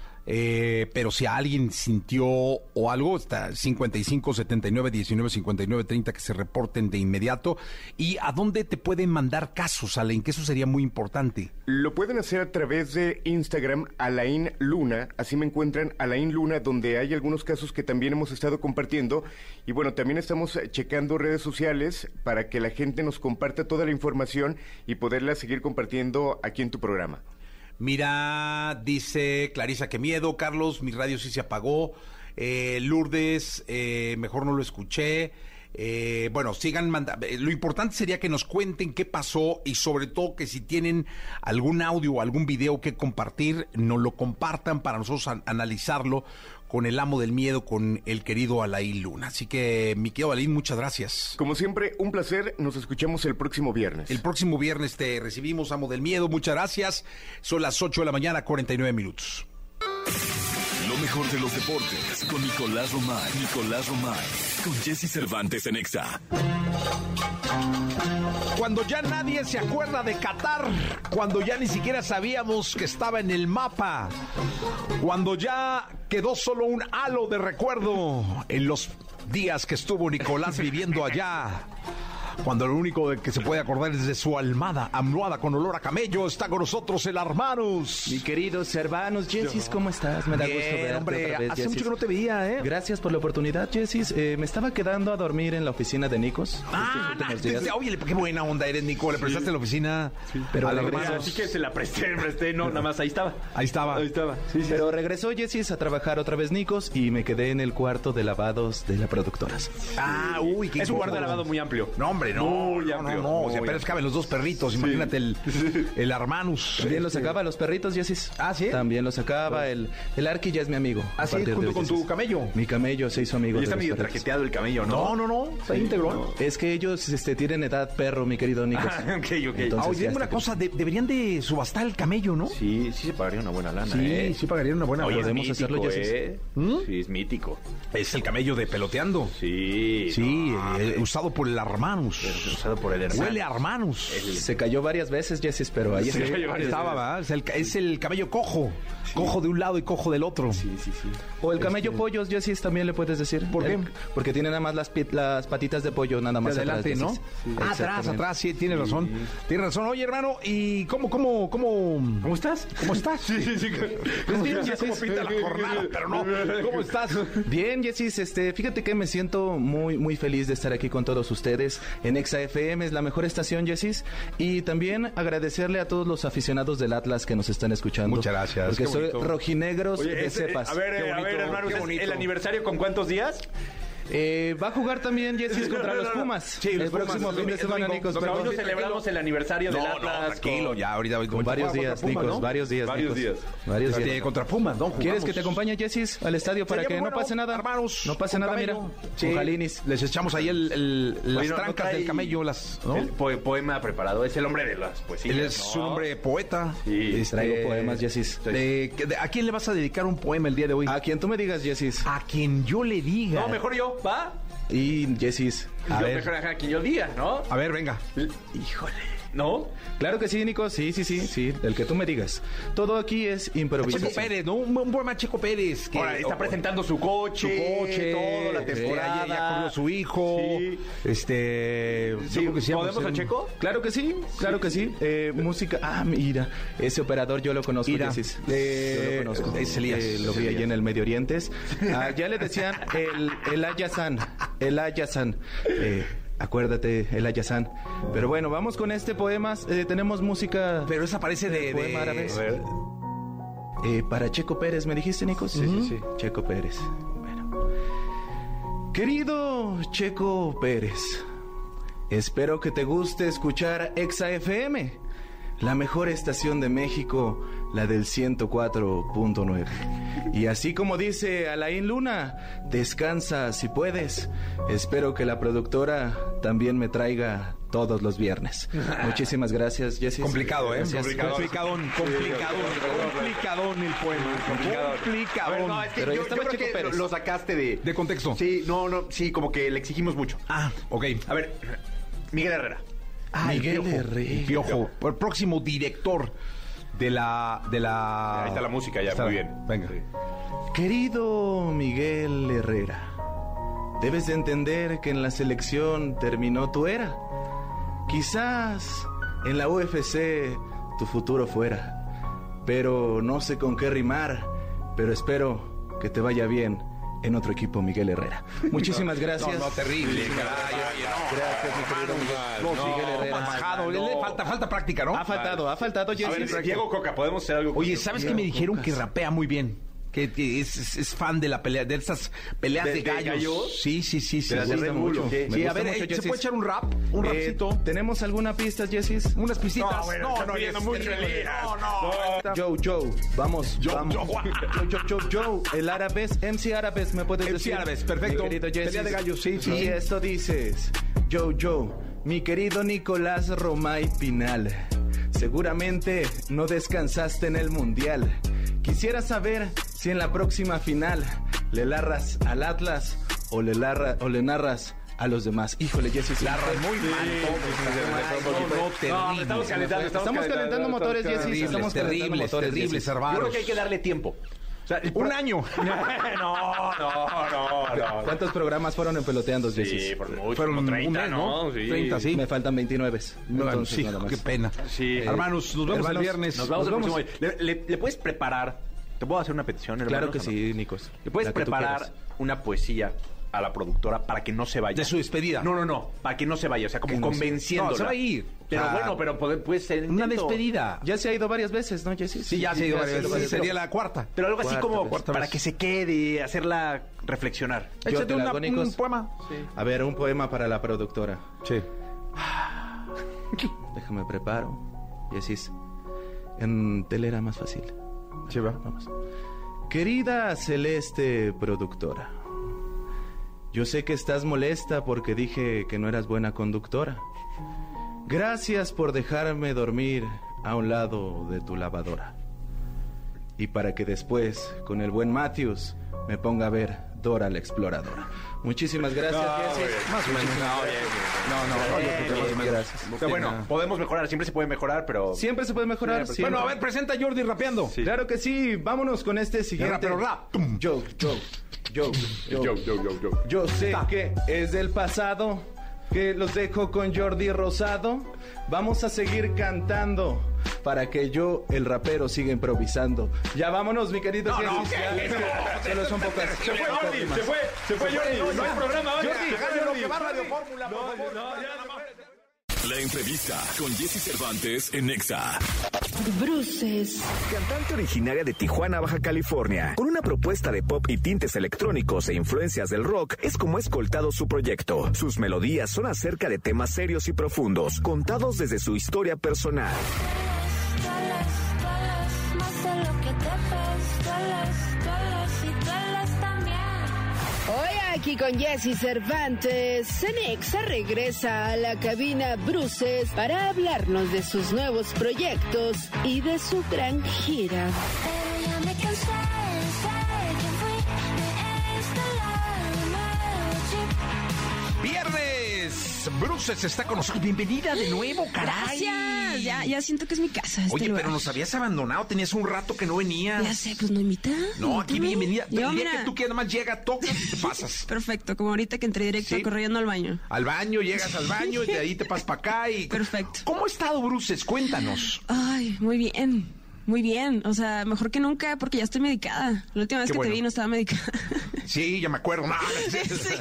Eh, pero si alguien sintió o algo, está cincuenta y cinco, setenta y nueve, diecinueve, cincuenta y nueve, treinta, que se reporten de inmediato. ¿Y a dónde te pueden mandar casos, Alain? Que eso sería muy importante. Lo pueden hacer a través de Instagram, Alain Luna, así me encuentran, Alain Luna, donde hay algunos casos que también hemos estado compartiendo. Y bueno, también estamos checando redes sociales para que la gente nos comparta toda la información y poderla seguir compartiendo aquí en tu programa. Mira, dice Clarisa, qué miedo, Carlos, mi radio sí se apagó. Eh, Lourdes, eh, mejor no lo escuché. Eh, bueno, sigan mandando. Lo importante sería que nos cuenten qué pasó y sobre todo que si tienen algún audio o algún video que compartir, nos lo compartan para nosotros an- analizarlo con el Amo del Miedo, con el querido Alain Luna. Así que, mi querido Alain, muchas gracias. Como siempre, un placer, nos escuchamos el próximo viernes. El próximo viernes te recibimos, Amo del Miedo, muchas gracias. Son las ocho de la mañana, cuarenta y nueve minutos. Lo mejor de los deportes con Nicolás Romay. Nicolás Romay. Con Jesse Cervantes en Exa. Cuando ya nadie se acuerda de Qatar, cuando ya ni siquiera sabíamos que estaba en el mapa, cuando ya quedó solo un halo de recuerdo en los días que estuvo Nicolás viviendo allá, cuando lo único de que se puede acordar es de su almada, almohada con olor a camello. Está con nosotros el Hermanos. Mi querido Servanos, Jessis, ¿cómo estás? Me da Bien, gusto verte hombre, otra vez, hace Jessis. mucho que no te veía, ¿eh? Gracias por la oportunidad, Jessis. Eh, me estaba quedando a dormir en la oficina de Nikos. Ah, estos últimos desde- días. oye, qué buena onda eres, Nico. Le prestaste la oficina pero a los regreso. Hermanos. Así que se la presté, presté, no, nada más ahí estaba. Ahí estaba. Ahí estaba. Sí, sí. Pero regresó Jessis a trabajar otra vez Nikos y me quedé en el cuarto de lavados de la productora. Ah, uy, qué Es un lugar de incómodo. lavado muy amplio. No, hombre, no. Muy no, amplio, No, no, o sea, muy pero es que caben los dos perritos. Imagínate el, el Hermanus. También los sacaba los perritos, Jessis. Ah, ¿sí? También los sacaba. El, el Arqui ya es mi amigo. Ah, a sí, partir de junto hoy, con tu Jessis. camello. Mi camello se hizo amigo Y de está los medio perritos. traqueteado el camello, ¿no? No, no, no. Está íntegro. Es que ellos este, tienen edad perro, mi querido Nikos. Ah, ok, ok. Entonces, Ah, oye, ya dime una está. cosa. de- deberían de subastar el camello, ¿no? Sí, sí se pagaría una buena lana, Sí, ¿eh? sí pagarían una buena Oye, es podemos mítico, hacerlo, Jessis. ¿eh? ¿Mm? Sí, es mítico. Es el camello de peloteando. Sí. Sí, no, eh, usado por el Hermanus. usado por el hermano. Huele a Hermanus. Se cayó varias veces, Jessis, pero ahí Se está. cayó varias Estaba, ¿verdad? Es el, es el camello cojo. Cojo de un lado y cojo del otro. Sí, sí, sí. O el camello pollos, Jessis, también le puedes decir. ¿Por qué? El- porque tiene nada más las, pi- las patitas de pollo, nada De más adelante, atrás, ¿no? Jessis. Sí, Ah, atrás, exactamente. atrás, sí, tienes razón. Tienes razón. Oye, hermano, ¿y cómo, cómo, cómo? ¿Cómo estás? ¿Cómo estás? Sí, sí, sí. Es bien, ya cómo pinta la jornada, pero no. ¿Cómo estás? Bien, Jessis, este, fíjate que me siento muy, muy feliz de estar aquí con todos ustedes en Exa F M, es la mejor estación, Jessis, y también agradecerle a todos los aficionados del Atlas que nos están escuchando. Muchas gracias, Porque qué soy bonito. rojinegros Oye, de ese- eh, cepas. a ver, Qué eh, a bonito, ver, hermano, qué ¿es bonito. ¿el aniversario con cuántos días? Eh, va a jugar también Jessis contra los Pumas. Sí, el los Pumas, próximo el fin de domingo, semana, el Nicos. domingo. Hoy perdón. nos celebramos el aniversario del No, Atlas. no, tranquilo, con- ya ahorita voy Con varios días, contra Pumas, Nicos, ¿no? varios días, Varios Nicos. días. Varios Este, días. contra Pumas, ¿no? ¿Quieres Jugamos. que te acompañe, Jessis, al estadio para Sería que no bueno, pase nada? hermanos, no pase con nada, camello. mira. Sí. Con Jalinis. Les echamos ahí el, el- las Oye, no- no trancas trae del camello, las, ¿no? El po- poema preparado. Es el hombre de las poesías. Él es ¿no? un hombre poeta. Sí. Este, Traigo poemas, Jessis. de- que- de- ¿A quién le vas a dedicar un poema el día de hoy? A quien tú me digas, Jessis. A quien yo le diga. No, mejor yo, ¿va? Y Jessis. A yo ver. mejor a quien yo diga, ¿no? A ver, venga. Híjole. ¿No? Claro que sí, Nico. Sí, sí, sí, sí. El que tú me digas. Todo aquí es Checo improvisación. Pérez, ¿no? Un, un poema a Checo Pérez. Que, Ahora, está presentando su coche. su coche, Todo la este, temporada. Ya, ya corrió su hijo. Sí. Este. yo Sí, creo que sí vamos ¿podemos a a hacer un- Checo? Claro que sí, claro que sí. Eh, música. Ah, mira. Ese operador yo lo conozco, Ira. Jessis. Eh, yo lo conozco. es Elías. Eh, lo vi allí en el Medio Oriente. Ah, ya le decían el, el Ayasan. El Ayasan. Eh, acuérdate, el Ayasan. Pero bueno, vamos con este poema. Eh, tenemos música. Pero esa parece de. Poema de- árabe. A ver. Eh, para Checo Pérez, ¿me dijiste, Nico? Sí, sí, sí. Checo Pérez. Bueno. Querido Checo Pérez, espero que te guste escuchar Exa F M, la mejor estación de México, la del ciento cuatro punto nueve. Y así como dice Alain Luna, descansa si puedes. Espero que la productora también me traiga todos los viernes. Muchísimas gracias, Jessy. Complicado, ¿eh? Gracias. Complicadón, complicadón, complicadón el poema. Complicadón. A ver, no, es que Pero yo, ahí estaba yo creo Checo que Pérez. lo sacaste de... De contexto. Sí, no, no, sí, como que le exigimos mucho. Ah, ok. A ver, Miguel Herrera. Ah, el Miguel Piojo. Herrera. El Piojo. El próximo director de la... De la... Ahí está la música ya, Está muy bien. Venga. Querido Miguel Herrera, debes de entender que en la selección terminó tu era. Quizás en la U F C tu futuro fuera, pero no sé con qué rimar, pero espero que te vaya bien en otro equipo, Miguel Herrera. Muchísimas gracias. No, no, terrible, caray. Oye, no. Gracias, mi querido Miguel. No, No, Miguel Herrera. no, Bajado. Le- le falta, falta práctica, ¿no? Ha faltado, ha faltado, A Jessy. ver, Diego Coca, ¿podemos hacer algo? Oye, ¿sabes qué me dijeron que rapea muy bien? Que, que es, es- es fan de la pelea, de estas peleas ¿De- de, de gallos. gallos? Sí, sí, sí, sí. De las de Me Red gusta Bull, mucho. ¿o qué? Sí, Me a gusta ver, mucho, eh, ¿se Jessy. puede echar un rap? Un Eh, rapcito. ¿Tenemos alguna pista, Jessy? Unas pisitas. No, bueno, estás pidiendo mucho, Elías. No, no. Joe, Joe, vamos, Joe, vamos. Joe, Joe, Joe, Joe, Joe, el Árabes, M C Árabes, ¿me puedes M C decir? Árabes, perfecto. Mi querido Jessy. Pelea de gallos, sí, sí. Y esto dices, Joe, Joe, mi querido Nicolás Romay Pinal, seguramente no descansaste en el Mundial. Quisiera saber si en la próxima final le larras al Atlas o le, larra, o le narras a los demás. Híjole, Jessy, Larras muy mal todo. No, no, terrible. estamos calentando, Estamos calentando motores, Jessy. Terrible, Estamos calentando terrible, motores, terrible, Jessy. Yo Cervaros. creo que hay que darle tiempo. O sea, el Un pro- año. no, no, no, no. ¿Cuántos programas fueron en Peloteando, Jessis? Sí, por mucho, Fueron como treinta, un mes, ¿no? ¿no? Sí. treinta, sí. Me faltan veintinueve. Bueno, Entonces, sí, nada más. qué pena. Sí. Eh, hermanos, nos vemos hermanos, el viernes. Nos vamos Nos el vamos. próximo. ¿Le, le, le puedes preparar? ¿Te puedo hacer una petición, hermano? Claro que sí, Nicos. ¿Le puedes La que tú preparar quieras. una poesía a la productora para que no se vaya? De su despedida. No, no, no. Para que no se vaya. O sea, como Que no se- convenciéndola. No, se va a ir. Pero O sea, bueno, pero puede, puede ser Una intento. despedida. Ya se ha ido varias veces, ¿no, Jessis? Sí, ya se ha ido varias ido veces. varias Sería la cuarta. Pero algo así Cuarta como vez. Cuarta para vez. que se quede, hacerla reflexionar. Yo Échate te la una- hago, Nicos. un poema. A ver, un poema para la productora. Sí. Déjame preparo. Jessis. En tele era más fácil. Sí, va. Vamos. Querida celeste productora, yo sé que estás molesta porque dije que no eras buena conductora. Gracias por dejarme dormir a un lado de tu lavadora. Y para que después, con el buen Matthews, me ponga a ver Dora la Exploradora. Muchísimas gracias, Jessis. Más o menos. No, bien, bien. No, no, no, yo creo que más o menos. Gracias. Pero bueno, podemos mejorar. Siempre se puede mejorar, pero... Siempre se puede mejorar. Siempre. Bueno, a siempre. ver, presenta a Jordi rapeando. Sí. Claro que sí, vámonos con este siguiente. Rap, pero rap. Tum. Yo, yo, yo, yo, Yo, yo, yo, yo. Yo sé que es del pasado, que los dejo con Jordi Rosado. Vamos a seguir cantando para que yo, el rapero, siga improvisando. Ya vámonos, mi querido No, no, Jessis, ¿qué? ya, ¿Qué? no, solo son pocas. Se fue Jordi, se fue, se fue Jordi. No, no hay programa, Jordi, Jordi, lo Jordi. que va Radio Fórmula, por favor. La entrevista con Jesse Cervantes en Nexa. Bruces. Cantante originaria de Tijuana, Baja California, con una propuesta de pop y tintes electrónicos e influencias del rock, es como ha escoltado su proyecto. Sus melodías son acerca de temas serios y profundos, contados desde su historia personal. Hoy aquí con Jesse Cervantes, Cenexa regresa a la cabina Bruces para hablarnos de sus nuevos proyectos y de su gran gira. Pero ya me cansé de ser quien fui, de este lado nuevo chip. Viernes, Bruces está con nosotros. Bienvenida de nuevo, caray. Gracias, ya, ya siento que es mi casa. Este Oye, lugar. pero nos habías abandonado, tenías un rato que no venías. Ya sé, pues no invita. No, aquí bienvenida. Yo, El día mira, que tú quieras, más llega, tocas y te pasas. perfecto, como ahorita que entré directo Sí. corriendo al baño. Al baño, llegas al baño y de ahí te pasas para acá y... Perfecto. ¿Cómo ha estado, Bruces? Cuéntanos. Ay, muy bien. Muy bien, o sea, mejor que nunca porque ya estoy medicada. La última vez Qué que bueno. te vi no estaba medicada. Sí, ya me acuerdo. No, sí,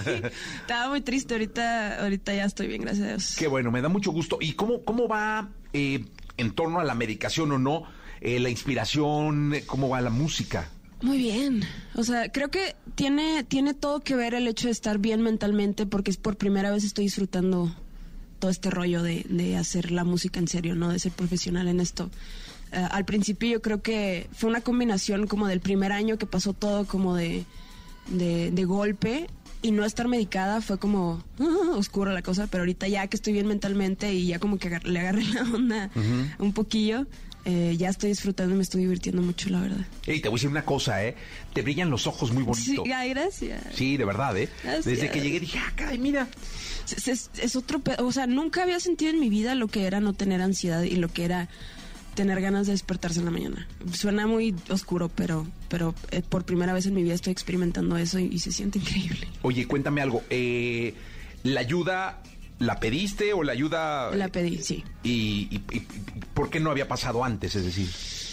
estaba muy triste. Ahorita, ahorita ya estoy bien, gracias a Dios. Qué bueno, me da mucho gusto. ¿Y cómo, cómo va eh, en torno a la medicación o no? Eh, la inspiración, eh, ¿cómo va la música? Muy bien. O sea, creo que tiene, tiene todo que ver el hecho de estar bien mentalmente porque es por primera vez estoy disfrutando todo este rollo de, de hacer la música en serio, ¿no? De ser profesional en esto. Uh, al principio yo creo que fue una combinación como del primer año que pasó todo como de, de, de golpe y no estar medicada fue como uh, oscura la cosa, pero ahorita ya que estoy bien mentalmente y ya como que agar- le agarré la onda uh-huh. un poquillo, eh, ya estoy disfrutando y me estoy divirtiendo mucho, la verdad. Ey, te voy a decir una cosa, ¿eh? Te brillan los ojos muy bonito. Sí, ay, gracias. Sí, de verdad, ¿eh? Gracias. Desde que llegué dije, ah, caray, mira. Es, es, es otro pedo, o sea, nunca había sentido en mi vida lo que era no tener ansiedad y lo que era tener ganas de despertarse en la mañana. Suena muy oscuro, pero, pero eh, por primera vez en mi vida estoy experimentando eso y, y se siente increíble. Oye, cuéntame algo. Eh, ¿La ayuda la pediste o la ayuda...? La pedí, sí. ¿Y, y, y por qué no había pasado antes, es decir?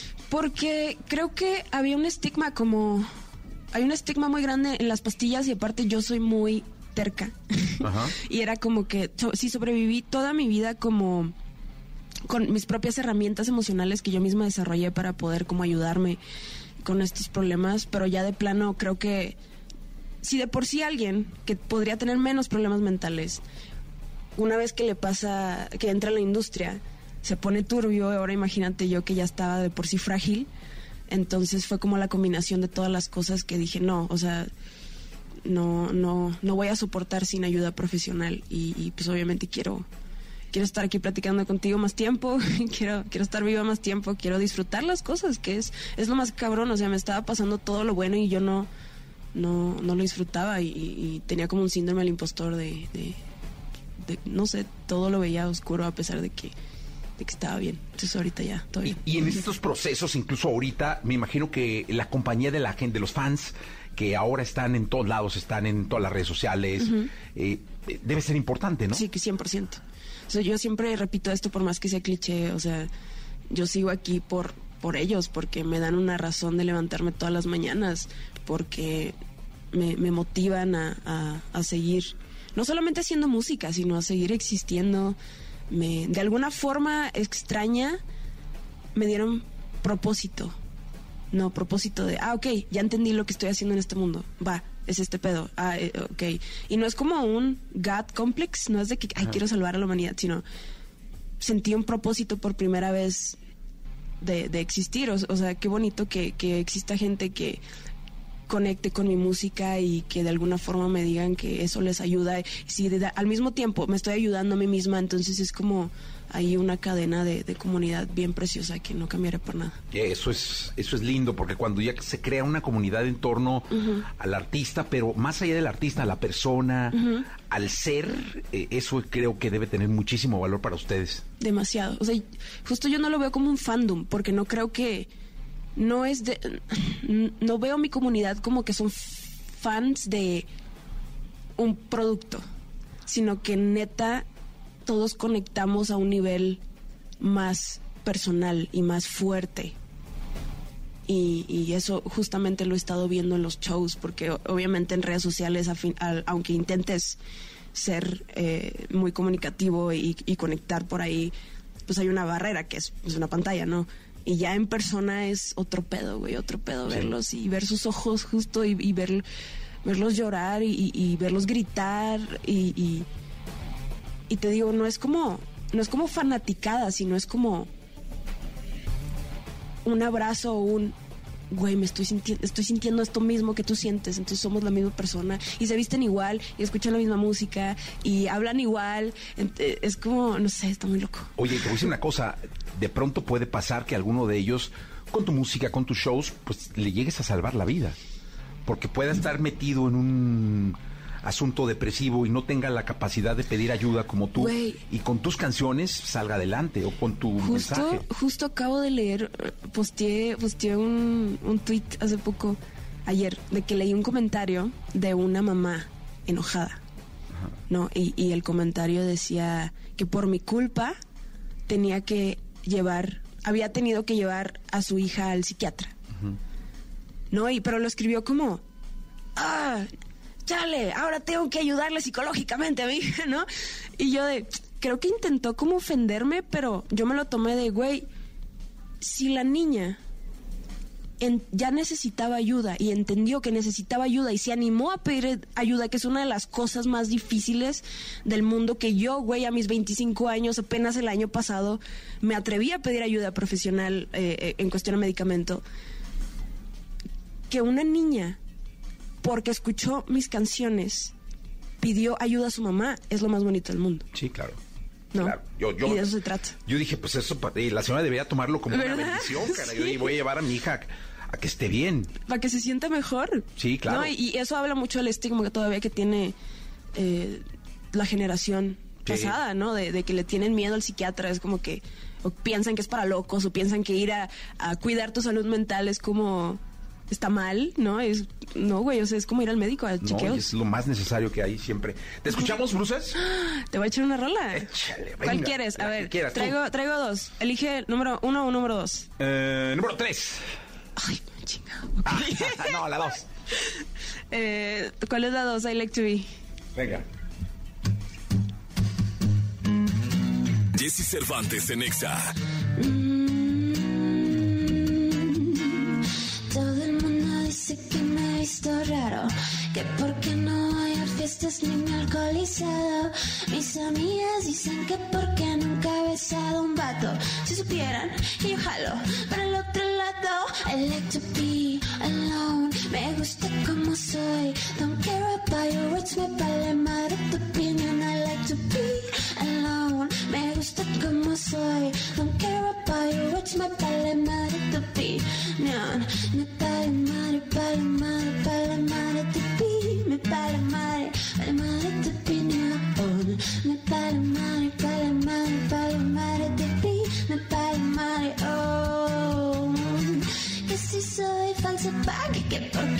Porque creo que había un estigma como... Hay un estigma muy grande en las pastillas y aparte yo soy muy terca. Ajá. Y era como que so, sí sobreviví toda mi vida como... con mis propias herramientas emocionales que yo misma desarrollé para poder como ayudarme con estos problemas, pero ya de plano creo que si de por sí alguien que podría tener menos problemas mentales, una vez que le pasa, que entra a la industria, se pone turbio, ahora imagínate yo que ya estaba de por sí frágil, entonces fue como la combinación de todas las cosas que dije, no, o sea, no, no, no voy a soportar sin ayuda profesional y, y pues obviamente quiero... Quiero estar aquí platicando contigo más tiempo, quiero quiero estar viva más tiempo, quiero disfrutar las cosas, que es es lo más cabrón, o sea, me estaba pasando todo lo bueno y yo no no no lo disfrutaba y, y tenía como un síndrome del impostor de, de, de, no sé, todo lo veía oscuro a pesar de que de que estaba bien. Entonces ahorita ya, todo bien. Y, y en estos procesos, incluso ahorita, me imagino que la compañía de la gente, de los fans, que ahora están en todos lados, están en todas las redes sociales, uh-huh. eh, debe ser importante, ¿no? Sí, que cien por ciento. O sea, yo siempre repito esto por más que sea cliché, o sea, yo sigo aquí por, por ellos, porque me dan una razón de levantarme todas las mañanas, porque me, me motivan a, a, a seguir, no solamente haciendo música, sino a seguir existiendo. Me, de alguna forma extraña, me dieron propósito. No, propósito de, ah, ok, ya entendí lo que estoy haciendo en este mundo. Va, es este pedo. Ah, eh, ok. Y no es como un God complex, no es de que, ay, quiero salvar a la humanidad, sino sentí un propósito por primera vez de, de existir. O, o sea, qué bonito que, que exista gente que conecte con mi música y que de alguna forma me digan que eso les ayuda. Y si de, al mismo tiempo me estoy ayudando a mí misma, entonces es como hay una cadena de, de comunidad bien preciosa que no cambiaré por nada. Eso es, eso es lindo, porque cuando ya se crea una comunidad en torno uh-huh. al artista, pero más allá del artista, a la persona, uh-huh. al ser, eh, eso creo que debe tener muchísimo valor para ustedes. Demasiado. O sea, justo yo no lo veo como un fandom, porque no creo que no es de, no veo mi comunidad como que son fans de un producto, sino que neta todos conectamos a un nivel más personal y más fuerte. Y, y eso justamente lo he estado viendo en los shows, porque obviamente en redes sociales, a fin, a, aunque intentes ser eh, muy comunicativo y, y conectar por ahí, pues hay una barrera que es, es una pantalla, ¿no? Y ya en persona es otro pedo, güey, otro pedo sí. verlos y ver sus ojos justo y, y ver, verlos llorar y, y verlos gritar y, y y te digo, no es como no es como fanaticada, sino es como un abrazo o un güey, me estoy sintiendo estoy sintiendo esto mismo que tú sientes, entonces somos la misma persona y se visten igual y escuchan la misma música y hablan igual, es como, no sé, está muy loco. Oye, te voy a decir una cosa, de pronto puede pasar que alguno de ellos, con tu música, con tus shows, pues le llegues a salvar la vida, porque pueda estar metido en un asunto depresivo y no tenga la capacidad de pedir ayuda como tú, wey, y con tus canciones salga adelante, o con tu justo, mensaje. Justo acabo de leer, posteé, posteé un, un tweet hace poco, ayer, de que leí un comentario de una mamá enojada, ajá, ¿no? Y, y el comentario decía que por mi culpa tenía que llevar, había tenido que llevar a su hija al psiquiatra, uh-huh. ¿no? Y pero lo escribió como, ah, chale, ahora tengo que ayudarle psicológicamente a mi hija, ¿no? Y yo de, creo que intentó como ofenderme, pero yo me lo tomé de, güey, si la niña en, ya necesitaba ayuda y entendió que necesitaba ayuda y se animó a pedir ayuda, que es una de las cosas más difíciles del mundo, que yo, güey, a mis veinticinco años, apenas el año pasado, me atreví a pedir ayuda profesional eh, en cuestión de medicamento, que una niña, porque escuchó mis canciones, pidió ayuda a su mamá, es lo más bonito del mundo. Sí, claro. ¿No? Claro. Yo, yo, y de eso se trata. Yo dije, pues eso, la señora debería tomarlo como ¿verdad? Una bendición, cara. Sí. Yo dije, voy a llevar a mi hija a, a que esté bien. Para que se sienta mejor. Sí, claro. ¿No? Y, y eso habla mucho del estigma que todavía que tiene eh, la generación sí. pasada, ¿no? De, de que le tienen miedo al psiquiatra, es como que o piensan que es para locos, o piensan que ir a, a cuidar tu salud mental es como está mal, ¿no? Es, no, güey, o sea, es como ir al médico a chequeos. No, es lo más necesario que hay siempre. ¿Te escuchamos, Brusas? Te voy a echar una rola. Échale, venga. ¿Cuál quieres? A ver, quieras, traigo, traigo dos. Elige número uno o número dos. Eh, número tres. Ay, chingado. Okay. Ah, no, la dos. eh, ¿Cuál es la dos? I like to be. Venga. Jessy Cervantes en Exa. Todo el mundo dice que me he visto raro, que porque no voy a fiestas ni me he alcoholizado. Mis amigas dicen que porque nunca he besado un vato. Si supieran, y yo jalo para el otro lado. I like to be alone, me gusta como soy. Don't care about your words, me vale madre tu opinión. I like to be alone, me gusta como soy. Don't care about your words, me vale madre tu opinión. Me vale madre, vale madre, vale madre tu opinión. Me vale madre, vale madre tu opinión. Me vale madre, vale madre, vale madre tu opinión.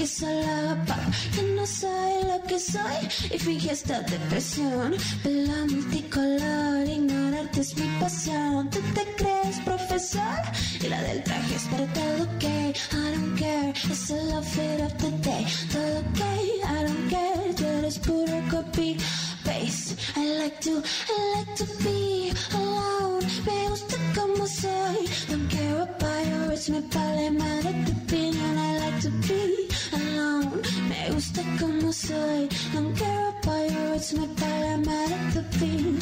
que solo que no soy lo que soy y finge esta depresión. Pelo multicolor, ignorarte es mi pasión. Tú te crees profesor y la del traje es para todo gay. I don't care, it's el outfit of the day. Todo gay, I don't care, tú eres puro copy paste. I like to, I like to be alone. Me gusta como soy. Don't care about your words, me vale madre tu opinión. I like to be alone. Me gusta como soy. Don't care about your words, me vale madre tu opinión.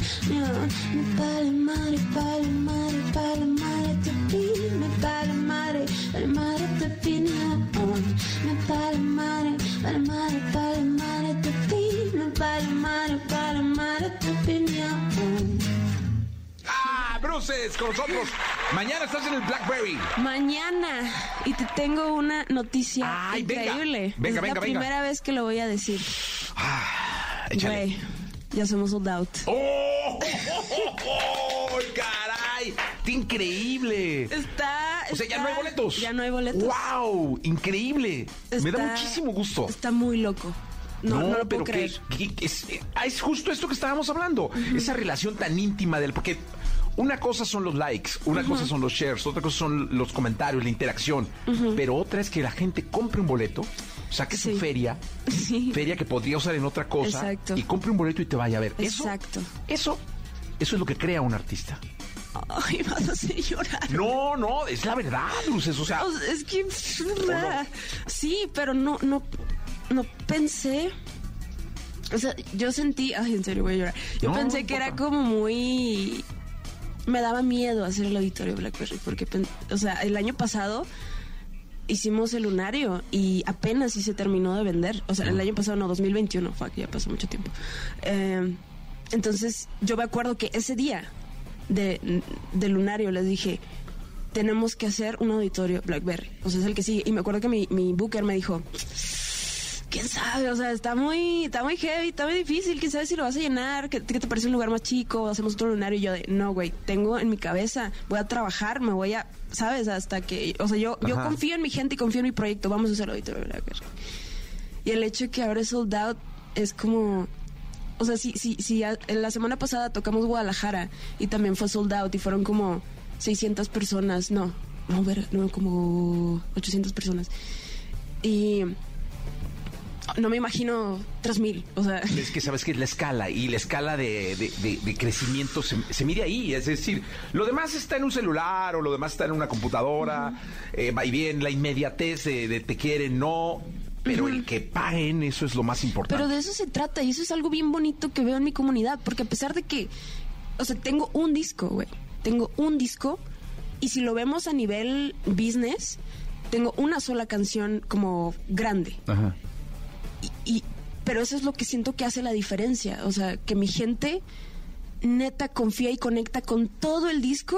Me vale madre, vale madre, vale madre tu opinión. Me vale madre, vale madre tu opinión. Me vale madre, vale madre, vale madre tu opinión. Me vale madre, vale madre tu opinión. ¡Ah, Bruces! Con nosotros. Mañana estás en el Blackberry. Mañana. Y te tengo una noticia Ay, increíble. Venga, venga, es venga. la primera venga. vez que lo voy a decir. Ah, échale. Güey, ya somos sold out. ¡Oh! oh, oh, oh, oh ¡Caray! ¡Qué increíble! Está... O sea, ya está- no hay boletos. Ya no hay boletos. ¡Wow! ¡Increíble! Me da Está- muchísimo gusto. Está muy loco. No, no, lo pero puedo creer. que, que- que es, ah, es justo esto que estábamos hablando. Esa relación tan íntima del... Porque una cosa son los likes, una cosa son los shares, otra cosa son los comentarios, la interacción. Pero otra es que la gente compre un boleto, saque Sí. su feria, Sí. feria que podría usar en otra cosa, Exacto. y compre un boleto y te vaya a ver. Eso, Exacto. eso, eso es lo que crea un artista. Ay, vas a hacer llorar. No, no, es la verdad, Luces. O sea, O sea, es que... no? Sí, pero no, no, no pensé... O sea, yo sentí... Ay, en serio, voy a llorar. Yo No, pensé no que era importa. como muy... Me daba miedo hacer el auditorio Blackberry, porque, pen- o sea, el año pasado hicimos el lunario y apenas sí se terminó de vender. O sea, el año pasado, no, dos mil veintiuno, fuck, ya pasó mucho tiempo. Eh, entonces, yo me acuerdo que ese día de, de lunario les dije, tenemos que hacer un auditorio Blackberry. O sea, es el que sigue. Y me acuerdo que mi, mi booker me dijo... ¿Quién sabe? O sea, está muy, está muy heavy, está muy difícil. ¿Quién sabe si lo vas a llenar? ¿Qué, qué te parece un lugar más chico? Hacemos otro lunario. Y yo de, no, güey, tengo en mi cabeza, voy a trabajar, me voy a, ¿sabes? Hasta que, o sea, yo, yo Ajá. confío en mi gente y confío en mi proyecto. Vamos a hacer auditorio Blackberry. Y el hecho de que ahora es sold out es como... O sea, si, si, si a- la semana pasada tocamos Guadalajara y también fue sold out y fueron como seiscientas personas. No, no, ver, no, como ochocientas personas. Y... No me imagino tres mil, o sea... es que sabes que es la escala y la escala de, de- de- de crecimiento se, se mide ahí. Es decir, lo demás está en un celular o lo demás está en una computadora. eh, va y bien, la inmediatez de, de te quieren, no. Pero el que paguen, eso es lo más importante. Pero de eso se trata y eso es algo bien bonito que veo en mi comunidad, porque a pesar de que, o sea, tengo un disco, güey, tengo un disco y si lo vemos a nivel business, tengo una sola canción como grande. Ajá. Y, y- pero eso es lo que siento que hace la diferencia, o sea, que mi gente neta confía y conecta con todo el disco,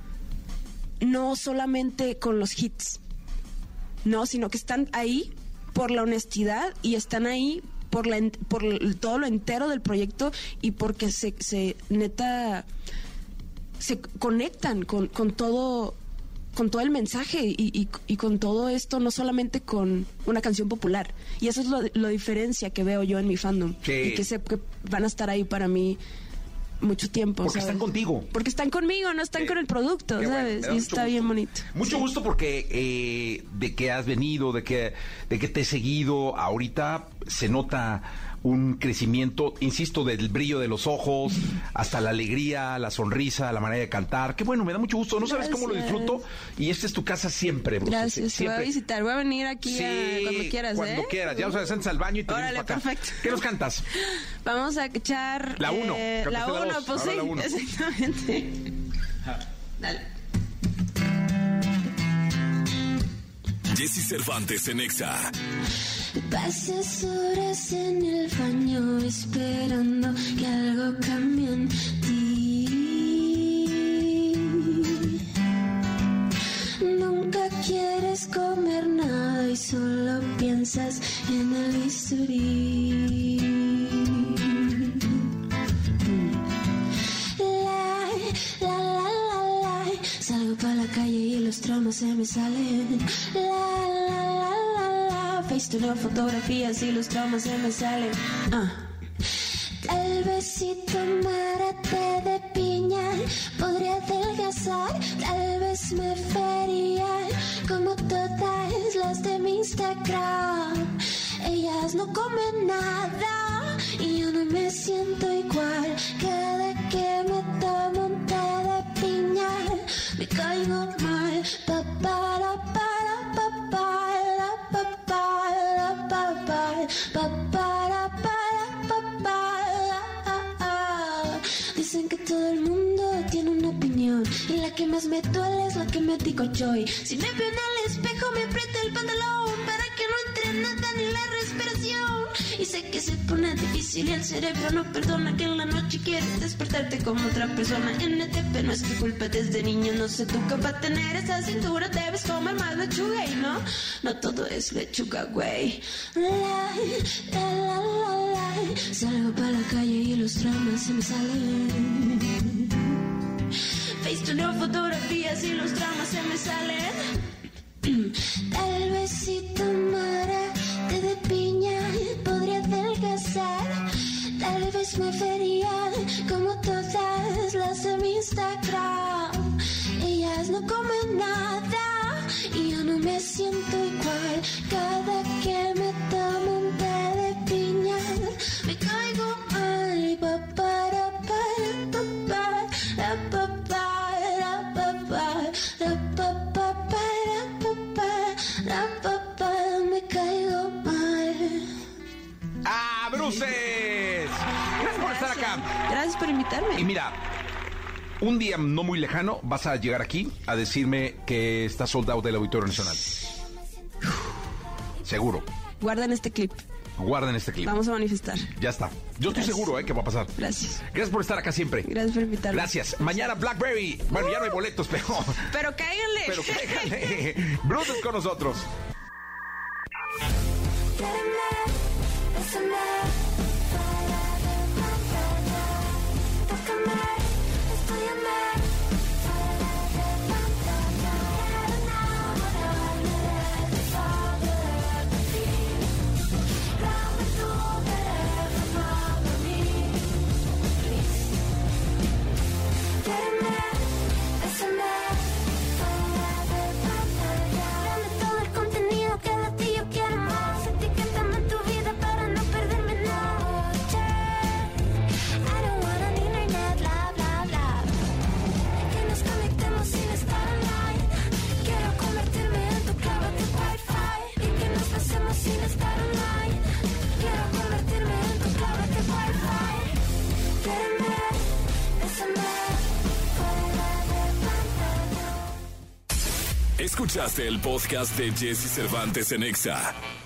no solamente con los hits, no, sino que están ahí por la honestidad y están ahí por la en- por el- todo lo entero del proyecto y porque se, se neta se conectan con, con todo con todo el mensaje y, y- y con todo esto, no solamente con una canción popular. Y eso es lo, lo diferencia que veo yo en mi fandom. Sí. Y que sé que van a estar ahí para mí mucho tiempo. Porque ¿sabes? están contigo. Porque están conmigo, no están Sí. con el producto, Qué bueno, ¿sabes? me da Y mucho está gusto. bien bonito. Mucho gusto porque eh, de que has venido, de que, de que te he seguido, ahorita se nota un crecimiento, insisto, del brillo de los ojos, hasta la alegría, la sonrisa, la manera de cantar. Qué bueno, me da mucho gusto. No sabes cómo lo Gracias. disfruto. Y esta es tu casa siempre, Bruce. Gracias, te voy a Siempre. visitar. Voy a venir aquí Sí, a- cuando quieras, cuando ¿eh? quieras. Ya, o sea, sientes al baño y te vienes Órale, para acá. perfecto. ¿Qué nos cantas? Vamos a echar... La uno. eh, la Cantaste la uno, dos, pues ahora sí, la uno. exactamente. Dale. Jessy Cervantes en Exa. Pasas horas en el baño esperando que algo cambie en ti. Nunca quieres comer nada y solo piensas en el bisturí. La, la, la, la, la. Salgo para la calle y los traumas se me salen. La, la, la, la, la. Facetune fotografías y los traumas se me salen. Ah. Tal vez si tomara té de piña podría adelgazar, tal vez me vería como todas las de mi Instagram. Ellas no comen nada y yo no me siento igual. Cada que me tomo un té de piña me caigo mal. Pa, para, para, pa, para, pa, para, pa, para, pa, para, para, pa, para. Dicen que todo el mundo tiene una opinión y la que más me duele es la que me digo yo. Y si me veo en el espejo me aprieta el pantalón para que no entre nada ni la respiración. Y sé que se pone difícil y el cerebro no perdona que en la noche quieres despertarte como otra persona. N T P no es tu culpa, desde niño no sé tú qué va a tener esa cintura. Debes comer más lechuga y no, no todo es lechuga, güey. La, la, la, la, la. Salgo para la calle y los traumas se me salen. Facetune fotografías y los traumas se me salen. Tal vez si tomara té de piña podría adelgazar. Tal vez me vería como todas las de mi Instagram. Ellas no comen nada y yo no me siento igual. Cada que me tomo un té de piña me caigo mal. Pa, para, para, pa, para, pa, para, pa, para, pa, pa, para, la papá, me caigo mal. ¡Ah, Bruces! Gracias por estar acá. Gracias por invitarme. Y mira, un día no muy lejano vas a llegar aquí a decirme que está sold out del Auditorio Nacional. Seguro. Guarden este clip. Guarden este clip. Vamos a manifestar. Ya está. Yo estoy Gracias. seguro eh, que va a pasar. Gracias. Gracias por estar acá siempre. Gracias por invitarme. Gracias. Mañana Blackberry. Bueno, ya no hay boletos, pero... Pero cáiganle. Pero cáiganle. Bruces con nosotros. Todo el contenido que de ti yo quiero más. Etiquétame en tu vida para no perderme noche. I don't wanna ni internet, bla, bla, bla. Que nos conectemos sin estar online. Quiero convertirme en tu clave de Wi-Fi. Y que nos besemos sin estar online. Quiero convertirme en tu clave de Wi-Fi. Quiéreme, bésame, fuera de pantalla. Escuchaste el podcast de Jessy Cervantes en Exa.